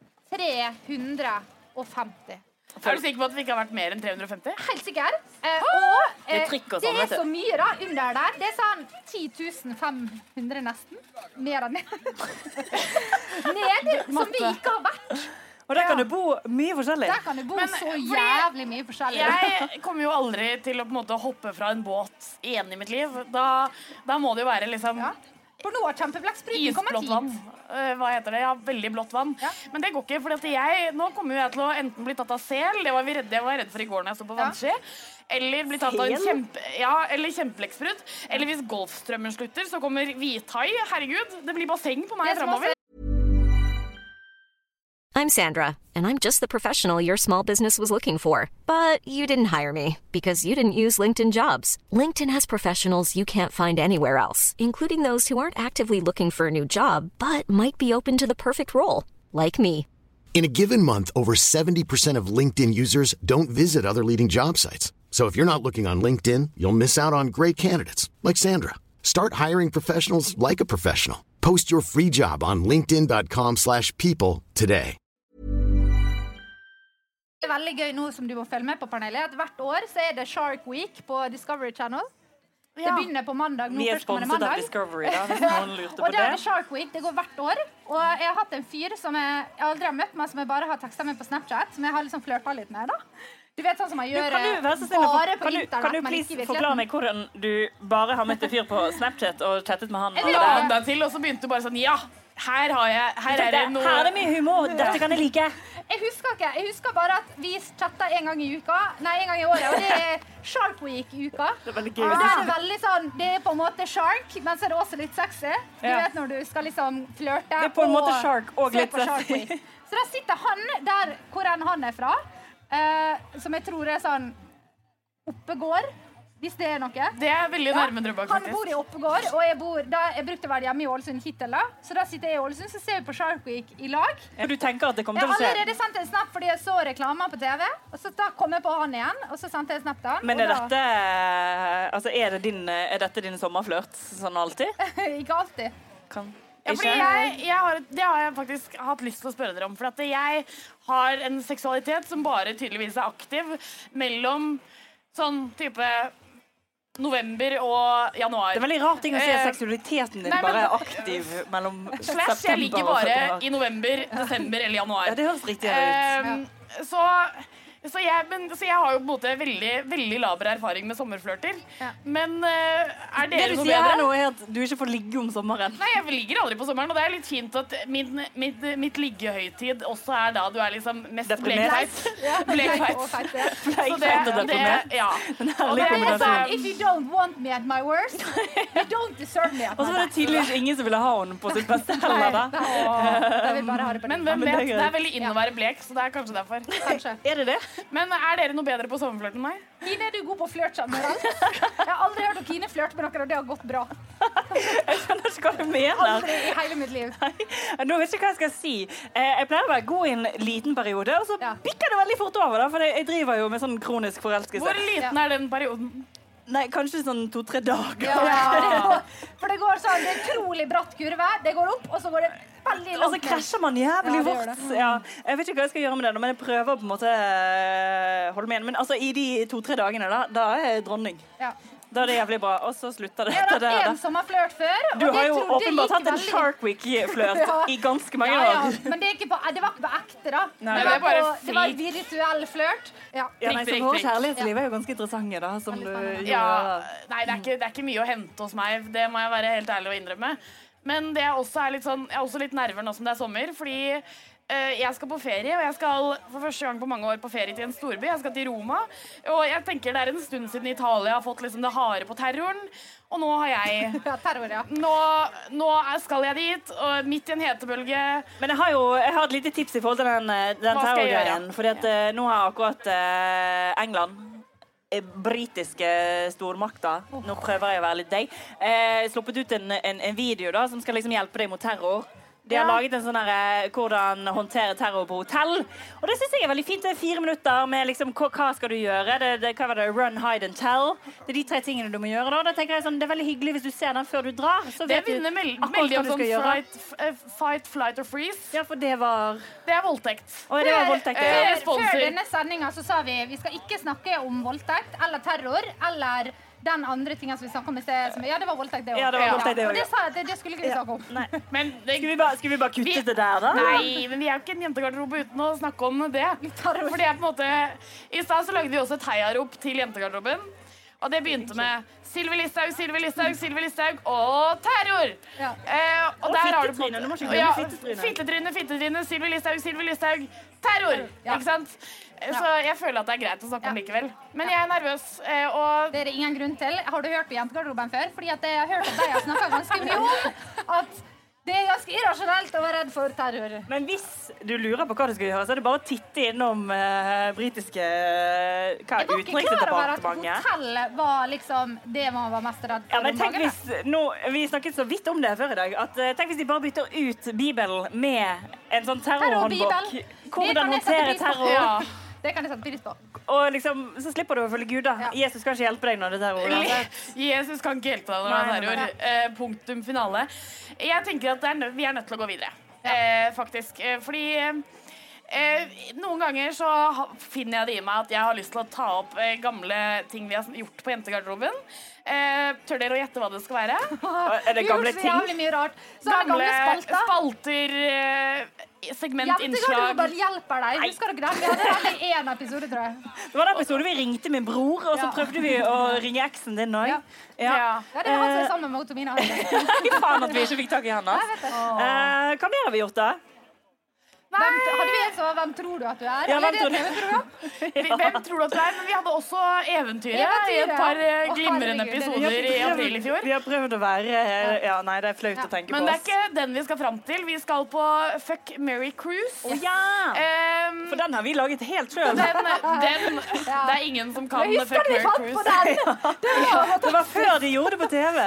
350. Er du sikker på at vi ikke har vært mer enn 350? Helt sikker. Og det er så mye da, under der. Det er sånn 10 500 nesten. Mer enn det. Ned, som vi ikke har vært. Og der kan du bo mye forskjellig. Der kan du bo så jævlig mye forskjellig. Jeg kommer jo aldri til å på en måte hoppe fra en båt igjen i mitt liv. Da må det jo være liksom... Ja. For nå har kjempeblekkspruten kommet hit. Vann. Hva heter det? Ja, veldig blått vann. Ja. Men det går ikke, for nå kommer jeg til å enten bli tatt av sel, det var jeg redd for i går når jeg stod på vannski, eller bli tatt av en kjempeblekksprut, eller hvis golfstrømmen slutter, så kommer hvithai. Herregud, det blir basseng på meg fremover. I'm Sandra, and I'm just the professional your small business was looking for. But you didn't hire me because you didn't use LinkedIn Jobs. LinkedIn has professionals you can't find anywhere else, including those who aren't actively looking for a new job, but might be open to the perfect role, like me. In a given month, over 70% of LinkedIn users don't visit other leading job sites. So if you're not looking on LinkedIn, you'll miss out on great candidates, like Sandra. Start hiring professionals like a professional. Post your free job on linkedin.com/people today. Det er veldig gøy nå som du må følge med på panelet, at hvert år så er det Shark Week på Discovery Channel. Det begynner på mandag. Vi er sponset av Discovery da, hvis noen lurte på det. Og det er Shark Week, det går hvert år. Og jeg har hatt en fyr som jeg aldri har møtt meg, som jeg bare har tekstet med på Snapchat, som jeg har liksom flørtet litt med da. Du vet sånn som man gjør bare på internett. Kan du please forklare meg hvordan du bare har møtt en fyr på Snapchat og chattet med han? Og så begynte du bare sånn, ja, her er det noe... Her er det mye humor, dette kan jeg like. Jeg husker bare at vi chatter en gang i året, og det er Shark Week-uka. Det er veldig gøy. Og det er veldig sånn, det er på en måte shark, men så er det også litt sexy. Du vet når du skal liksom flørte. Det er på en måte shark og litt sexy. Så da sitter han der hvor han er fra, som jeg tror er sånn Oppegård, hvis det er noe. Det er veldig nærme Drøbak, faktisk. Han bor i Oppegård, og jeg brukte å være hjemme i Ålesund hittil da. Så da sitter jeg i Ålesund, så ser vi på Shark Week i lag. Ja, du tenker at det kommer til å skje? Jeg har allerede sendt en snap fordi jeg så reklamer på TV, og så da kom jeg på han igjen, og så sendte jeg snap da. Men er dette din sommerflørt sånn alltid? Ikke alltid. Ja, fordi det har jeg faktisk hatt lyst til å spørre dere om, for at jeg har en seksualitet som bare tydeligvis er aktiv mellom sånn type november og januar. Det er veldig rart ting å si at seksualiteten din bare er aktiv mellom september og jeg ligger bare i november, desember eller januar. Ja, det høres riktig ut. Så jeg har jo på en måte veldig laber erfaring med sommerflørter. Ja. Men er dere noe bedre? Det du sier her nå er at du ikke får ligge om sommeren. Nei, jeg ligger aldri på sommeren, og det er litt fint at mitt liggehøytid også er da du er liksom mest blekfeit. Blekfeit. Blekfeit og deprimert. Ja. Og det er sånn, if you don't want me at my worst, you don't deserve me at my best. Og så var det tydeligvis ingen som ville ha henne på sitt beste heller da. Men hvem vet, det er veldig inn å være blek, så det er kanskje derfor. Kanskje. Er det det? Men er dere noe bedre på sommerflørt enn meg? Kine, er du god på flørt generelt? Jeg har aldri hørt om Kine flørt med dere, og det har gått bra. Jeg skjønner ikke hva du mener. Aldri i hele mitt liv. Nå vet ikke hva jeg skal si. Jeg pleier å være god i en liten periode, og så bikker det veldig fort over, da, for jeg driver jo med sånn kronisk forelskelse. Hvor liten er den perioden? Nei, kanskje sånn 2-3 dager. Ja, for det går sånn, det er utrolig bratt kurve. Det går opp, og så går det veldig langt. Og så krasjer man jævlig fort. Ja, jeg vet ikke hva jeg skal gjøre med det, men jeg prøver på en måte holde med igjen. Men altså, i de 2-3 dagene da er jeg dronning. Ja. Da er det jævlig bra, og så slutter det. Jeg har hatt en som har flørt før. Du har jo åpenbart hatt en Shark Week-flørt i ganske mange år. Men det var ikke på ekte da. Nei, det var virtuell flørt. Så vår kjærlighetsliv er jo ganske interessante da, som du gjør. Nei, det er ikke mye å hente hos meg, det må jeg være helt ærlig å innrømme. Men det er også litt nerver nå som det er sommer, fordi jeg skal på ferie, og jeg skal for første gang på mange år på ferie til en storby. Jeg skal til Roma, og jeg tenker det er en stund siden Italia har fått liksom det harde på terroren, og nå har jeg terror, ja. Nå skal jeg dit, og midt i en hetebølge. Men jeg har et lite tips i forhold til den terrorgreien, fordi at nå har akkurat England britiske stormakter. Nå prøver jeg å være litt deg. Sluppet ut en video da, som skal liksom hjelpe deg mot terror. De har laget en sånn her, hvordan håndtere terror på hotell. Og det synes jeg veldig fint. Det 4 minutter med liksom, hva skal du gjøre? Hva var det? Run, hide and tell. Det de 3 tingene du må gjøre da. Da tenker jeg sånn, det veldig hyggelig hvis du ser den før du drar. Så vet du akkurat hva du skal gjøre. Fight, flight or freeze. Ja, for det var... Det voldtekt. Det var voldtekt, Før denne sendingen så sa vi skal ikke snakke om voldtekt eller terror, eller... Den andre tingen som vi snakket om i sted, det var voldtekt det også. Ja, det var voldtekt det også. Og det sa jeg, det skulle ikke vi snakke om. Nei. Men skal vi bare kutte det der da? Nei, men vi jo ikke en jentegarderobe uten å snakke om det. For det på en måte... I stedet så lagde vi også et heiarop til jentegarderoben. Og det begynte med Sylvi Listhaug, Sylvi Listhaug, Sylvi Listhaug og terror. Ja. Og der har du på en måte... Fittetryne, Sylvi Listhaug, Sylvi Listhaug, terror. Ikke sant? Så jeg føler at det greit å snakke om likevel. Men jeg nervøs, og... Det det ingen grunn til. Har du hørt på jentegarderoben før? Fordi at jeg har hørt at de har snakket ganske mye om at det ganske irrasjonelt å være redd for terror. Men hvis du lurer på hva du skal gjøre, så det bare å titte innom britiske utenriksdepartementet. Hotell var liksom det man var mest redd for. Ja, men tenk hvis, vi snakket så vidt om det før i dag, at tenk hvis de bare bytter ut Bibelen med en sånn terrorhåndbok. Hvordan håndtere terror. Ja. Det kan jeg sette pris på. Og liksom, så slipper du å følge Gud da. Ja. Jesus kan ikke hjelpe deg når det er terror. Jesus kan ikke hjelpe deg når det er terror. Punktum finale. Jeg tenker at vi nødt til å gå videre. Faktisk. Fordi noen ganger så finner jeg det i meg at jeg har lyst til å ta opp gamle ting vi har gjort på jentegarderoben. Tør dere å gjette hva det skal være? Er det gamle ting? Jævlig mye rart. Så gamle spalter, segmentinnslag. Jentegarderoben hjelper deg. Husker dere det? Vi hadde en episode, tror jeg. Det var den episoden vi ringte min bror, og så prøvde vi å ringe eksen din nå. Ja, det var han som er sammen med Ottomina. Nei, faen at vi ikke fikk tak i han. Hva mer har vi gjort da? Hadde vi en som Hvem tror du at du er? Ja, hvem tror du at du er? Men vi hadde også eventyret i et par glimrende episoder i april i fjor. Vi har prøvd å være... Ja, nei, det er flaut å tenke på oss. Men det er ikke den vi skal frem til. Vi skal på Fuck, Marry, Cruise. For den har vi laget helt selv. Det er ingen som kan Fuck, Marry, Cruise. Det var før de gjorde det på TV.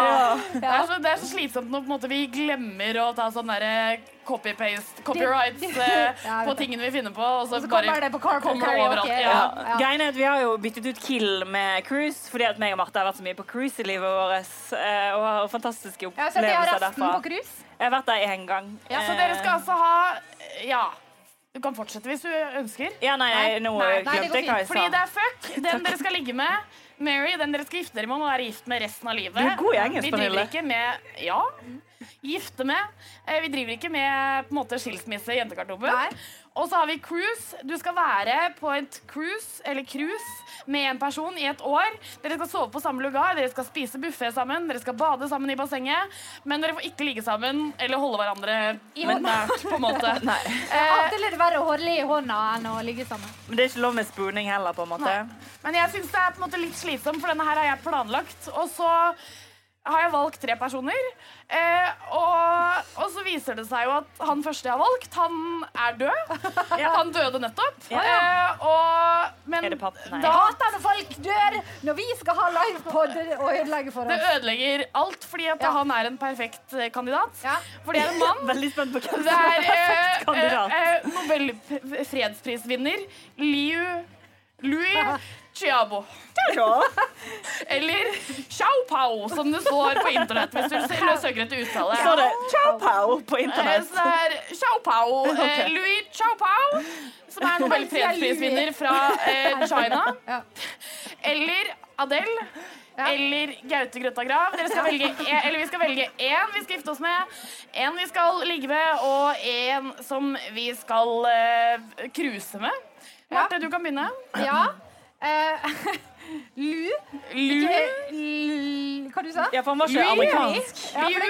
Det er så slitsomt når på en måte vi glemmer å ta sånn der copyrights på tingene vi finner på, og så bare kommer det overalt. Greien er at vi har jo byttet ut Kill med Cruise, fordi at meg og Martha har vært så mye på cruise i livet vårt, og har fantastiske opplevelser derfra. Jeg har vært der en gang. Så dere skal altså ha, du kan fortsette hvis du ønsker. Nå glemte jeg hva jeg sa. Fordi det er fuck, den dere skal ligge med, Mary, den dere skal gifte dere med, må være gift med resten av livet. Du er god i engelsk, Pernille. Vi driver ikke med, gifte med. Vi driver ikke med på en måte skilsmisse i jentegarderoben. Og så har vi cruise. Du skal være på et cruise, eller cruise, med en person i et år. Dere skal sove på samme lugar, dere skal spise buffet sammen, dere skal bade sammen i bassenget, men dere får ikke ligge sammen eller holde hverandre nært, på en måte. Alltid litt verre å holde i hånda enn å ligge sammen. Men det er ikke lov med spooning heller, på en måte. Men jeg synes det er på en måte litt slitsomt, for denne her har jeg planlagt, og så har jeg valgt 3 personer, og så viser det seg jo at han første jeg har valgt, han er død. Han døde nettopp. Men jeg hater når folk dør når vi skal ha livepod og ødelegge for oss. Det ødelegger alt, fordi at han er en perfekt kandidat. For det er en mann. Veldig spent på hvem som er perfekt kandidat. Nobelprisvinner Louis Xiaobo. Eller Xiao Pao, som det står på internett hvis du søker etter uttale. Så det Xiao Pao på internett. Så det er Xiao Pao. Louis Xiao Pao, som er Nobelprisvinner fra China. Eller Adele. Eller Gaute Grøtta Grav. Vi skal velge en vi skal gifte oss med, en vi skal ligge med, og en som vi skal cruise med. Marte, du kan begynne. Lu? Hva du sa? Ja, for han var ikke amerikansk.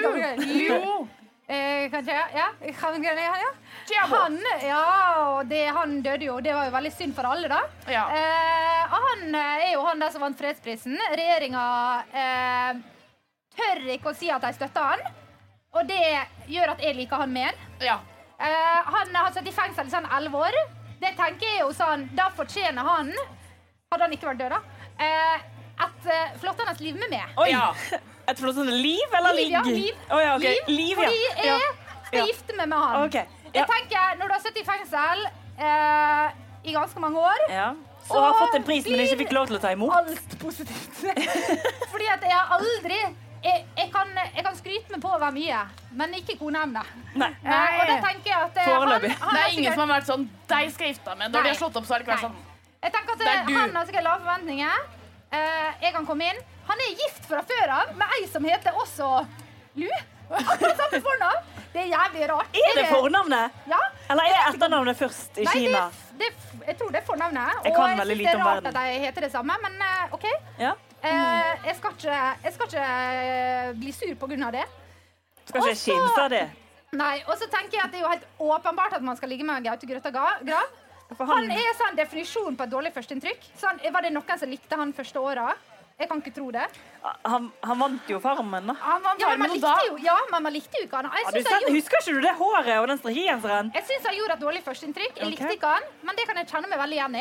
Han døde jo, det var jo veldig synd for alle da. Han er jo han der som vant fredsprisen. Regjeringen tør ikke å si at de støtter han, og det gjør at jeg liker han mer. Han har satt i fengsel i sånn 11 år. Det tenker jeg jo sånn, da fortjener han, hadde han ikke vært død da, et flottende liv med meg. Oi, et flottende liv eller ligg? Ja, liv. Liv, fordi jeg skal gifte meg med han. Jeg tenker, når du har sittet i fengsel i ganske mange år, og har fått en pris, men ikke fikk lov til å ta imot. Alt positivt. Fordi at jeg aldri... Jeg kan skryte meg på å være mye, men ikke koneemne. Nei. Og det tenker jeg at... Foreløpig. Det er ingen som har vært sånn, deg skal gifte deg med. Når de har slått opp, så har det ikke vært sånn. Jeg tenker at han har sikkert lave forventninger. Jeg kan komme inn. Han er gift fra før av, med ei som heter også Lu. Akkurat samme fornavn. Det er jævlig rart. Er det fornavnet? Ja. Eller er etternavnet først i Kina? Jeg tror det er fornavnet. Jeg kan veldig lite om verden. Og jeg synes det er rart at de heter det samme, men OK. Ja. Jeg skal ikke bli sur på grunn av det. Skal ikke skimse av det? Nei, og så tenker jeg at det er jo helt åpenbart at man skal ligge med Gaute Grøtta Grav. Han er sånn definisjon på et dårlig førsteinntrykk. Sånn, var det noen som likte han første året? Jeg kan ikke tro det. Han vant jo Farmen, da. Men man likte jo ikke han. Husker ikke du det håret og den strikkegenseren? Jeg synes han gjorde et dårlig førsteinntrykk. Jeg likte ikke han, men det kan jeg kjenne meg veldig igjen i.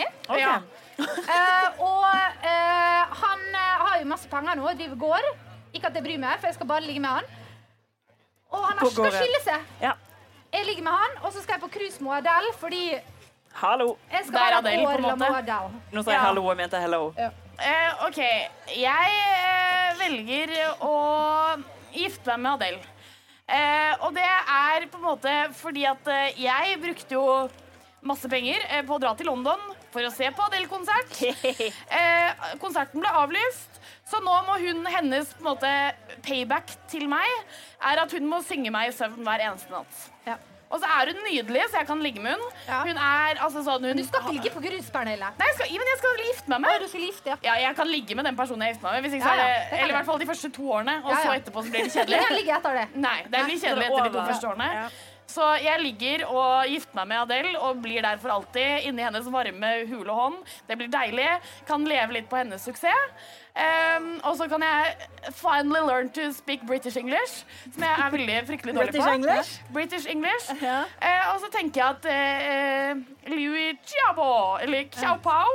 Han har jo masse penger nå, driver gård. Ikke at det bryr meg, for jeg skal bare ligge med han. Og han skal skille seg. Jeg ligger med han, og så skal jeg på cruise med Adele, fordi... Hallo. Jeg skal være et år med Adele. Nå sa jeg hallo, og mente hello. OK, jeg velger å gifte meg med Adele. Og det er på en måte fordi at jeg brukte jo masse penger på å dra til London for å se på Adele-konsert. Konserten ble avlyst, så nå må hennes på en måte payback til meg er at hun må synge meg i søvn hver eneste natt. Og så er hun nydelig, så jeg kan ligge med hun. Hun er altså sånn... Men du skal ikke ligge på grus, Pernille? Nei, men jeg skal gifte meg med. Du skal gifte, ja, jeg kan ligge med den personen jeg gifter meg med. Hvis ikke så er det, eller i hvert fall de første 2 årene, og så etterpå så blir det kjedelig. Du kan ligge etter det. Nei, det blir kjedelig etter de 2 første årene. Så jeg ligger og gifter meg med Adele, og blir der for alltid, inni hennes varme hule hånd. Det blir deilig. Kan leve litt på hennes suksess. Og så kan jeg finally learn to speak British English, som jeg er veldig fryktelig dårlig på. British English. Og så tenker jeg at Liu Xiaobo, eller Xiaopao,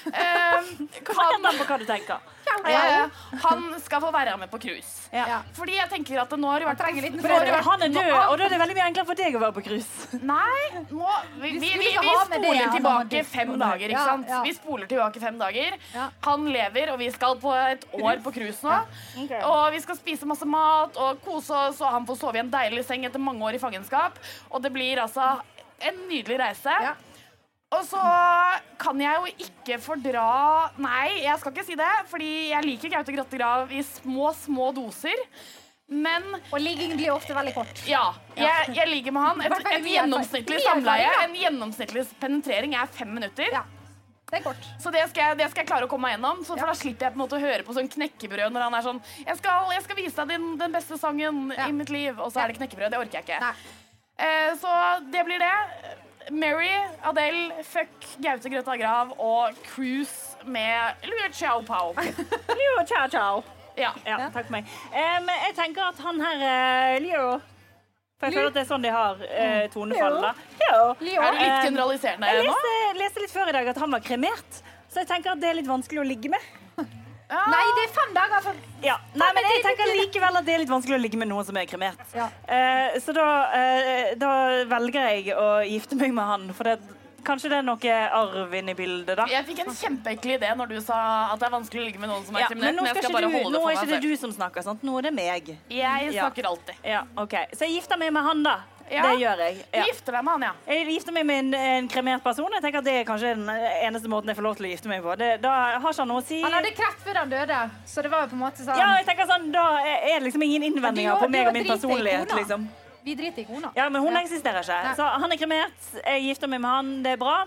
hva du tenker. Han skal få være med på cruise. Fordi jeg tenker at nå har det vært han er død, og da er det veldig mye enklere for deg å være på cruise. Nei, vi spoler tilbake 5 dager, ikke sant? Vi spoler tilbake 5 dager. Han lever, og vi skal på et år på cruise nå. Og vi skal spise masse mat og kose oss, og han får sove i en deilig seng etter mange år i fangenskap. Og det blir altså en nydelig reise. Og så kan jeg jo ikke fordra... Nei, jeg skal ikke si det, fordi jeg liker Gaute Grøtta Grav i små doser. Men... Og ligging blir ofte veldig kort. Ja, jeg ligger med han. Et gjennomsnittlig samleie, en gjennomsnittlig penetrering er 5 minutter. Ja, det er kort. Så det skal jeg klare å komme meg gjennom. For da slipper jeg på en måte å høre på sånn knekkebrød når han er sånn jeg skal vise deg den beste sangen i mitt liv. Og så er det knekkebrød, det orker jeg ikke. Så det blir det. Mary, Adele, fuck Gaute Grøtta Grav og cruise med Liu Xiaopao. Liu Xiaopao. Ja, takk for meg. Jeg tenker at han her Liu, for jeg føler at det er sånn de har tonefallet. Er du litt generaliserende nå? Jeg leste litt før i dag at han var kremert, så jeg tenker at det er litt vanskelig å ligge med. Nei, det er 5 dager for... Nei, men jeg tenker likevel at det er litt vanskelig å ligge med noen som er kremert. Så da velger jeg å gifte meg med han, for kanskje det er noe arv inne i bildet da. Jeg fikk en kjempeekkel idé når du sa at det er vanskelig å ligge med noen som er kriminelt, men jeg skal bare holde det for meg selv. Nå er ikke det du som snakker, sant? Nå er det meg. Jeg snakker alltid. Ok. Så jeg gifter meg med han da. Det gjør jeg. Du gifter deg med han, Jeg gifter meg med en kremert person. Jeg tenker at det er kanskje den eneste måten jeg får lov til å gifte meg på. Da har ikke han noe å si. Han hadde kreft før han døde, så det var jo på en måte sånn... Ja, jeg tenker sånn, da er det liksom ingen innvendinger på meg og min personlighet, liksom. Vi driter i kona. Ja, men hun eksisterer ikke. Så han er kremert, jeg gifter meg med han, det er bra.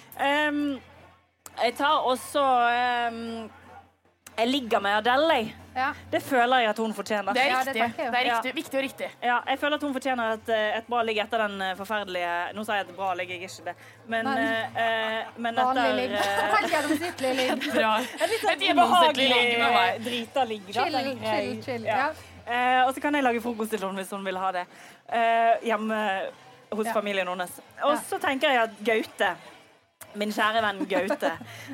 Jeg tar også... Jeg ligger med Adele. Det føler jeg at hun fortjener. Det er riktig. Det er riktig. Viktig og riktig. Ja, jeg føler at hun fortjener et bra ligg etter den forferdelige... Nå sa jeg et bra ligg, jeg er ikke det. Men vanlig ligg. Jeg tenker gjennomsnittlig ligg. Bra. Et gjennomsnittlig ligg med meg. Drita ligg. Chill. Og så kan jeg lage frokost til henne hvis hun vil ha det. Hjemme hos familien hennes. Og så tenker jeg at Gaute Min kjære venn Gaute.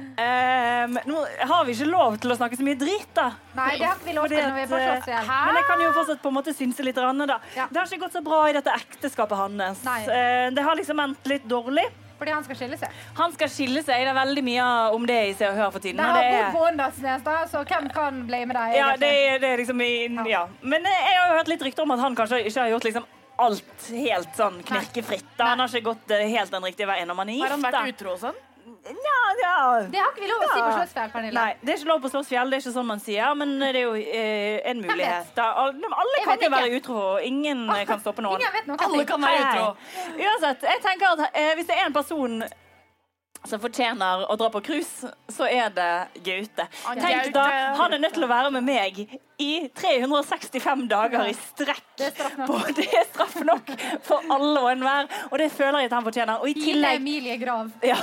Nå har vi ikke lov til å snakke så mye dritt, da. Nei, det har ikke vi lov til når vi er på Slottsfjell. Men jeg kan jo fortsatt på en måte synse litt rann, da. Ja. Det har ikke gått så bra i dette ekteskapet hans. Det har liksom endt litt dårlig. Fordi han skal skille seg. Han skal skille seg. Det er veldig mye om det i Se og Hør for tiden. Det har bodd på Åndalsnes, da, så hvem kan blame deg? Ja, det er liksom ja. Men jeg har jo hørt litt rykter om at han kanskje ikke har gjort liksom alt helt sånn knirkefritt. Han har ikke gått helt den riktige veien når man er gift. Har han vært utro og sånn? Ja. Det har ikke vi lov å si på Slottsfjell, Pernille. Nei, det er ikke lov på Slottsfjell, det er ikke sånn man sier, men det er jo en mulighet. Alle kan ikke være utro, ingen kan stoppe noen. Ingen vet noe. Alle kan være utro. Uansett, jeg tenker at hvis det er en person som fortjener å dra på cruise, så er det Gaute. Tenk da, han er nødt til å være med meg i 365 dager i strekk. Det er straff nok for alle og enhver, og det føler jeg at han fortjener. Og i tillegg Emilie Grav. Ja.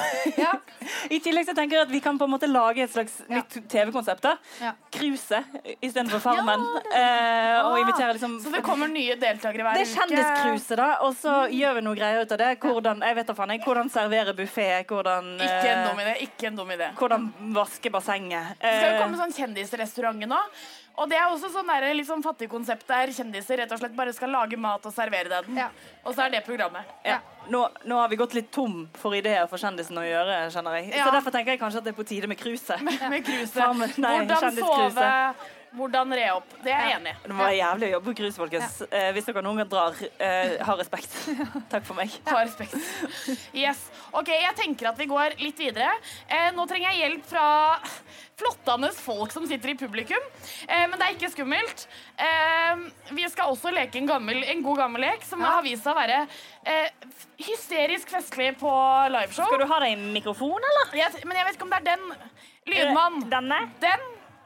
I tillegg så tenker jeg at vi kan på en måte lage et slags nytt TV-konsept da. Cruise i stedet for Farmen. Og invitere liksom... Så det kommer nye deltakere hver uke? Det er kjendiscruise da, og så gjør vi noe greier ut av det. Hvordan servere buffet, Ikke en dum idé. Hvordan vaske bassenget. Det skal jo komme sånn kjendisrestauranter nå. Og det er også sånn der litt sånn fattig konsept der kjendiser rett og slett bare skal lage mat og servere den. Ja. Og så er det programmet. Ja. Nå har vi gått litt tom for ideer for kjendisen å gjøre, skjønner jeg. Så derfor tenker jeg kanskje at det er på tide med cruise. Med cruise. Hvordan sove, hvordan re opp. Det er jeg enig i. Det var jævlig å jobbe på cruise, folkens. Hvis dere noen gang drar, ha respekt. Takk for meg. Ha respekt. Yes. Ok, jeg tenker at vi går litt videre. Nå trenger jeg hjelp fra flottandes folk som sitter i publikum. Men det er ikke skummelt. Vi skal også leke en god gammel lek som har vist seg å være hysterisk festlig på liveshow. Skal du ha deg en mikrofon, eller? Men jeg vet ikke om det er den. Lydmann. Denne? Den.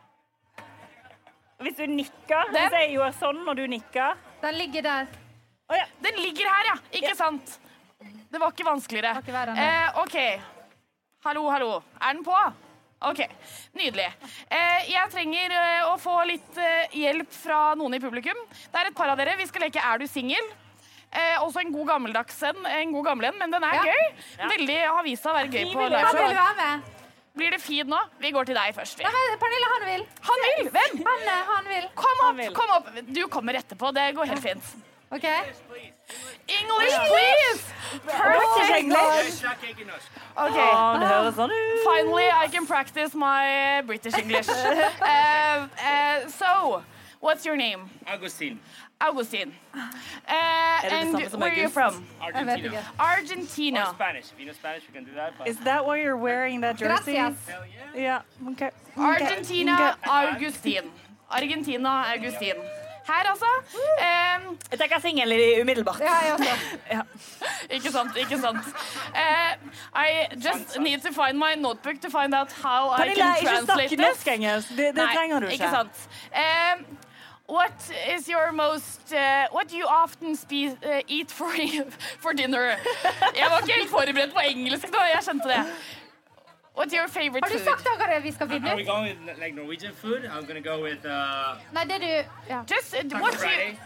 Hvis du nikker, hvis jeg gjør sånn når du nikker. Den ligger der. Den ligger her, ja. Ikke sant? Det var ikke vanskeligere. Ok. Hallo. Er den på? Ok, nydelig. Jeg trenger å få litt hjelp fra noen i publikum. Det er et par av dere. Vi skal leke Er du singel? Også en god gammeldags en god gammel en, men den er gøy. Veldig har vist seg å være gøy på liveshow. Vil du være med? Blir det feed nå? Vi går til deg først. Pernille, han vil. Han vil? Hvem? Han vil. Kom opp. Du kommer etterpå. Det går helt fint. Ok. English, please! Perfect English. Okay. Det høres sånn ut. Finally, I can practice my British English. So, what's your name? Augustine. And where are you from? Argentina. Or Spanish. If you know Spanish, we can do that. Is that why you're wearing that jersey? Gracias. Yeah. Okay. Argentina, Augustine. Her, altså. Jeg tenker singel umiddelbart. Ja, jeg også. Ja. Ikke sant. I just need to find my notebook to find out how I can translate this. Ikke snakk norsk engelsk. Det trenger du ikke. Ikke sant. What is your most what do you often eat for dinner? Jeg var ikke helt forberedt på engelsk da, jeg skjønte det. What's your favorite food? Har du sagt hva vi skal finne? Are we going with like Norwegian food? I'm going to go with Nei, det du Just what you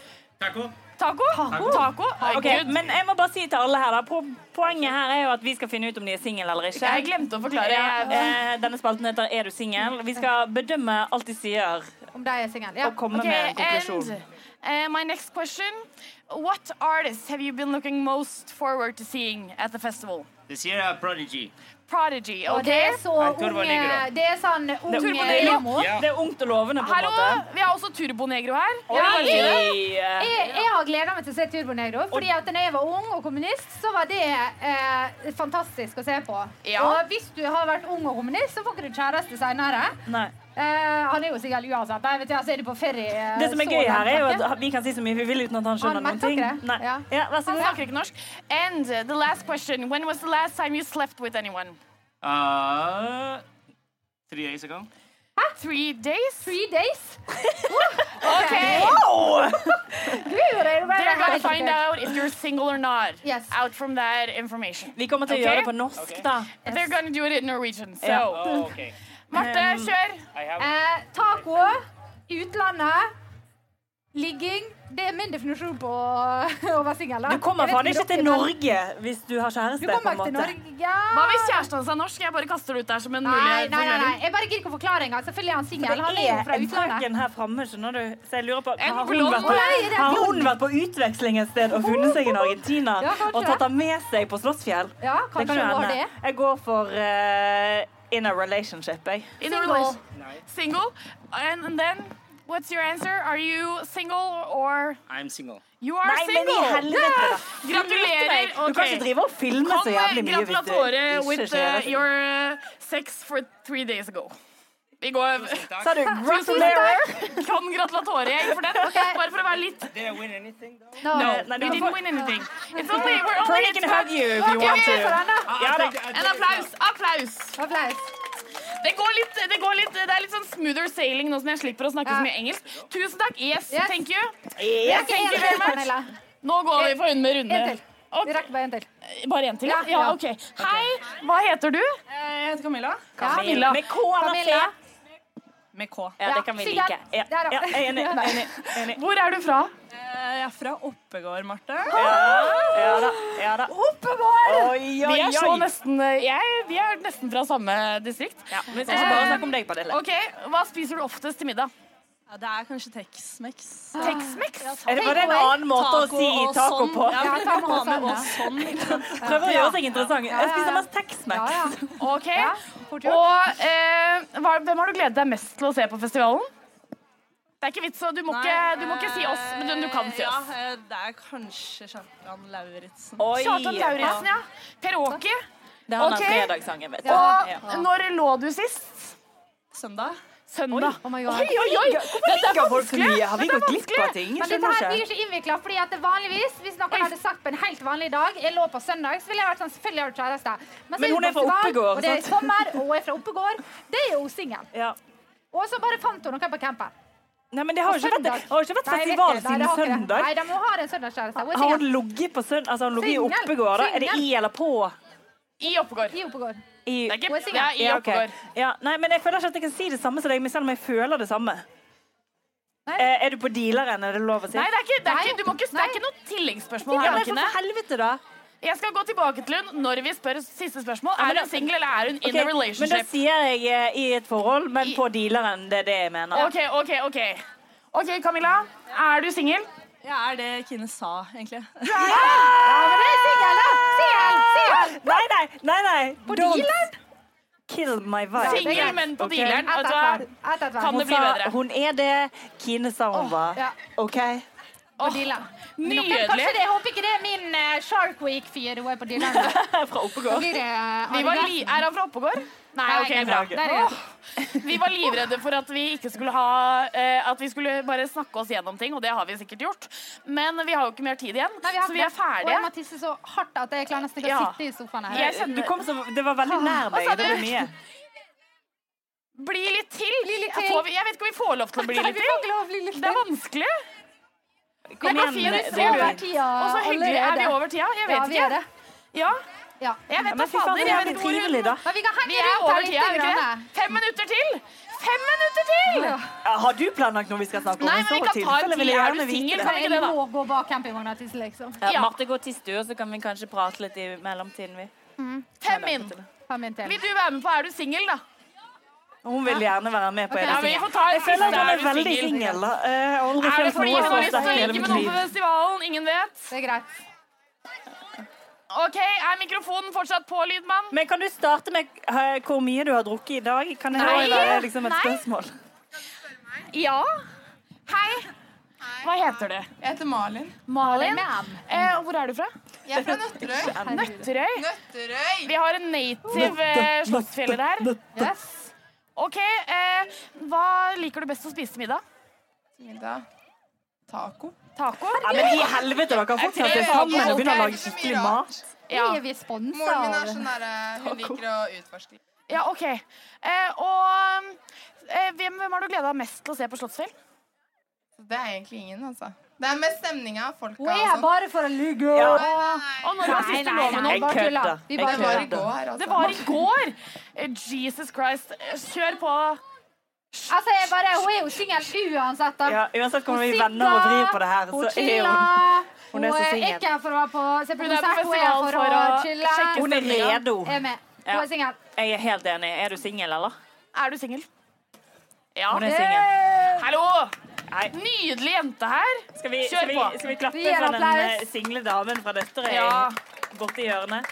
Taco? Okay, men jeg må bare si til alle her da, poenget her er jo at vi skal finne ut om de er single eller ikke. Jeg glemte å forklare. Denne spalten heter Er du single? Vi skal bedømme alt de sier om de er single, og komme med en konklusjon. And my next question, what artists have you been looking most forward to seeing at the festival? This year, Prodigy. Prodigy, ok? Det er så unge, det er sånn unge emo. Det er ungt og lovende på en måte. Hallo, vi har også Turbo Negro her. Jeg har gledet meg til å se Turbo Negro, fordi at når jeg var ung og kommunist, så var det fantastisk å se på. Og hvis du har vært ung og kommunist, så får ikke du kjæreste senere. Nei. Han er jo sikkert uansett. Jeg vet, så er det på ferie. Det som er gøy her er jo at vi kan si så mye vi vil uten at han skjønner noen ting. Han snakker ikke norsk. And the last question, when was the last time you slept with anyone? 3 days ago. 3 days? 3 days? Okay. Wow! They're gonna find out if you're single or not. Yes. Out from that information. Vi kommer til å gjøre det på norsk da. They're gonna do it in Norwegian. So. Marte, kjør! Taco, utlandet, ligging, det min definisjon på å være singel. Du kommer faen ikke til Norge hvis du har kjæreste, på en måte. Hva hvis kjæresten hans er norsk? Jeg bare kaster det ut der som en mulighet. Nei. Jeg bare gidder ikke å forklare engang. Selvfølgelig er han singel. Han er jo fra utlandet. Det er en her fremme, skjønner du. Så jeg lurer på, har hun vært på utveksling et sted og funnet seg i Argentina og tatt ham med seg på Slottsfjell? Ja, kanskje var det. Jeg går for in a relationship, jeg. Single. And then... What's your answer? Are you single or... I'm single. You are single! Men i helvete da. Gratulerer! Du kan ikke drive og filme så jævlig mye hvis du ikke with your sex for 3 days ago. Vi går... Sa du gratulerer? Kan gratulerer for den. Bare for å være litt... Did I win anything though? No, we didn't win anything. It's only... Probably can hug you if you want to. En applaus. Det er litt sånn smoother sailing nå som jeg slipper å snakke så mye engelsk. Tusen takk. Yes, thank you. Thank you very much. Nå går vi på runde. En til. Vi rekker bare en til. Bare en til? Ja, ok. Hei, hva heter du? Jeg heter Camilla. Med K eller C? Med K. Ja, det kan vi like. Enig. Hvor er du fra? Jeg er fra Oppegård, Marte. Ja da. Oppegård! Vi er så nesten... Vi er nesten fra samme distrikt. Ja, men vi skal ikke bare snakke om deg på det. Ok, hva spiser du oftest til middag? Ja, det er kanskje Tex-Mex. Tex-Mex? Er det en annen måte å si taco på? Ja, og sånn. Prøver å gjøre seg interessant. Jeg spiser mest Tex-Mex. Ok, og hvem har du gledet deg mest til å se på festivalen? Det er ikke vits, så du må ikke si oss, men du kan si oss. Ja, det er kanskje Kjartan Lauritsen. Kjartan Lauritsen, ja. Per Åke. Det er han fredagssangen, vet du. Og når lå du sist? Søndag. Oh my God. Oi. Dette er vanskelig. Har vi gått glipp av ting? Men dette her blir ikke innviklet, fordi at vanligvis, hvis noen hadde sagt på en helt vanlig dag, jeg lå på søndag, så ville jeg vært sånn, selvfølgelig har du kjæreste. Men hun er fra Oppegård. Og det er sommer, og hun er fra Oppegård. Det er jo singel. Ja. Og så bare fant hun noen på campen. Nei, men det har jo ikke vært festival siden søndag. Nei, de må ha en søndagskjæreste. Har hun ligget på søndag? Altså, hun ligget i Oppegård, da? Er det i eller på? I Oppegård. I Oppegård. Ja, nei, men jeg føler ikke at jeg kan si det samme som deg, men selv om jeg føler det samme. Er du på dealeren, er det lov å si? Nei, det er ikke noe tilleggsspørsmål her. Men for helvete da. Jeg skal gå tilbake til hun når vi spør siste spørsmål. Er hun single, eller er hun in a relationship? Men da sier jeg i et forhold, men på dealeren, det er det jeg mener. Ok, Camilla. Er du single? Ja, er det Kine sa, egentlig. Ja, men det er single, da! Single! Nei. På dealeren? Kill my vibe. Single, men på dealeren. Kan det bli bedre? Hun er det Kine sa hun var. Ok? På dealeren. Nydelig. Kanskje det, jeg håper ikke det er min Shark Week-fyr hun er på dealeren. Fra Oppegård. Er han fra Oppegård? Nei, ok, bra. Vi var livredde for at vi ikke skulle at vi skulle bare snakke oss gjennom ting, og det har vi sikkert gjort. Men vi har jo ikke mer tid igjen, så vi er ferdige. Og jeg må tisse så hardt at jeg klarer nesten ikke å sitte i sofaen her. Det var veldig nær meg, det ble mye. Bli litt til. Jeg vet ikke om vi får lov til å bli litt til. Det er vanskelig. Kom igjen, over tida. Og så hyggelig. Er vi over tida? Jeg vet ikke. Ja. Jeg vet da fader. Jeg vet ikke hvor hun... Vi er over tida, er vi ikke det? 5 minutter til! 5 minutter til! Har du planlagt noe vi skal snakke om? Nei, men vi kan ta en tid. Er du single? Kan vi ikke det, da? Jeg må gå bak campingvogna til liksom. Marte går til stue, så kan vi kanskje prate litt i mellomtiden, vi. 5 min. Vil du være med på Er du single, da? Hun vil gjerne være med på Jeg føler at hun er veldig single. Er det fordi hun har lyst til å ligge med noen på festivalen? Ingen vet. Det er greit. Ok, er mikrofonen fortsatt på, lydmann? Men kan du starte med hvor mye du har drukket i dag? Kan jeg være liksom et spørsmål? Ja. Hei. Hva heter du? Jeg heter Malin. Malin? Hvor er du fra? Jeg er fra Nøtterøy. Nøtterøy? Vi har en native slottsfjeller her. Yes. Ok, hva liker du best å spise til middag? Taco. Ja, men i helvete, dere kan fortsatt se sammen og begynne å lage skikkelig mat. Ja. Vi sponset. Moren min er sånn der, hun liker å utforske. Ja, ok. Og hvem har du gledet deg mest til å se på Slottsfjell? Det er egentlig ingen, altså. Det er mest stemninga av folka. Hun er bare for å lugge. Og når var siste loven nå? Det var i går. Det var i går! Jesus Christ. Kjør på. Altså, hun er jo singel uansett da. Ja, uansett kommer vi venner og vrir på det her, så er hun er så singel. Hun er ikke for å være på konsert, hun er for å chille. Hun er redo. Jeg er med. Hun er singel. Jeg er helt enig. Er du singel, eller? Er du singel? Ja. Hun er singel. Hallo! Nydelig jente her. Kjør på. Skal vi klappe for den single damen fra Nøtterøy borte i hjørnet?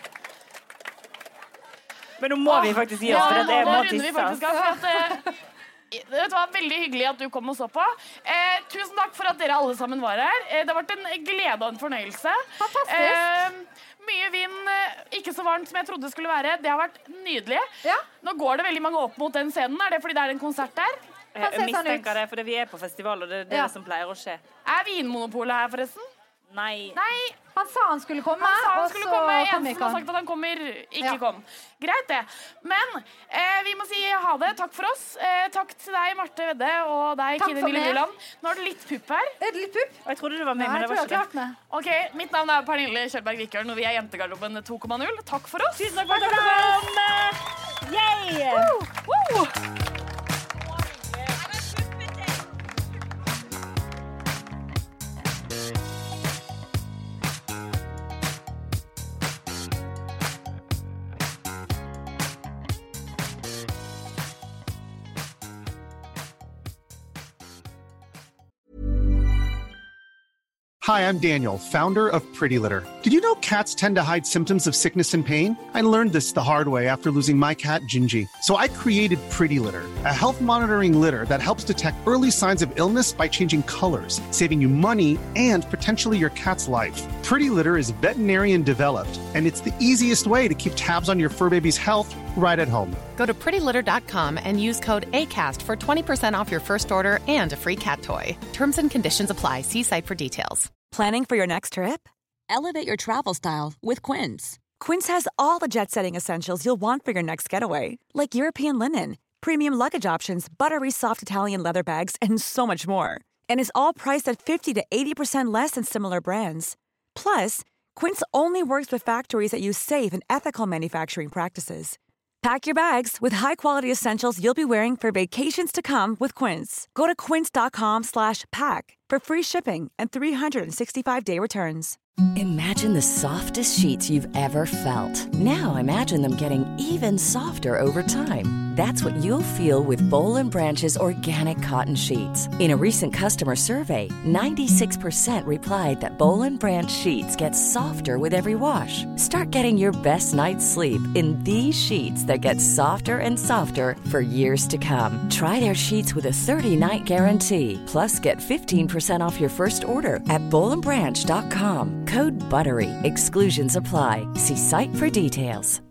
Men nå må vi faktisk gi oss, for det må tisse. Det var veldig hyggelig at du kom og så på. Tusen takk for at dere alle sammen var her. Det har vært en glede og en fornøyelse. Fantastisk. Mye vind, ikke så varmt som jeg trodde det skulle være. Det har vært nydelig. Nå går det veldig mange opp mot den scenen. Er det fordi det er en konsert der? Jeg mistenker det, fordi vi er på festival, og det er det som pleier å skje. Er Vinmonopolet her, forresten? Nei. Han sa han skulle komme, og så kom ikke han. Sagt at han kommer, ikke kom. Greit det. Men vi må si ha det. Takk for oss. Takk til deg, Marte Vedde, og deg, Kine Lillebuland. Nå er det litt pupp her. Er det litt pupp? Jeg trodde det var med, men det var ikke det. Ok, mitt navn er Pernille Kjølberg-Vikørn, og vi er Jentegarderoben 2,0. Takk for oss. Tusen takk for at dere kom. Yay! Hi, I'm Daniel, founder of Pretty Litter. Did you know cats tend to hide symptoms of sickness and pain? I learned this the hard way after losing my cat, Gingy. So I created Pretty Litter, a health monitoring litter that helps detect early signs of illness by changing colors, saving you money and potentially your cat's life. Pretty Litter is veterinarian developed, and it's the easiest way to keep tabs on your fur baby's health right at home. Go to prettylitter.com and use code ACAST for 20% off your first order and a free cat toy. Terms and conditions apply. See site for details. Planning for your next trip? Elevate your travel style with Quince. Quince has all the jet-setting essentials you'll want for your next getaway, like European linen, premium luggage options, buttery soft Italian leather bags, and so much more. And is all priced at 50 to 80% less than similar brands. Plus, Quince only works with factories that use safe and ethical manufacturing practices. Pack your bags with high-quality essentials you'll be wearing for vacations to come with Quince. Go to quince.com/pack for free shipping and 365-day returns. Imagine the softest sheets you've ever felt. Now imagine them getting even softer over time. That's what you'll feel with Boll & Branch's organic cotton sheets. In a recent customer survey, 96% replied that Boll & Branch sheets get softer with every wash. Start getting your best night's sleep in these sheets that get softer and softer for years to come. Try their sheets with a 30-night guarantee. Plus, get 15% off your first order at bollandbranch.com. Code BUTTERY. Exclusions apply. See site for details.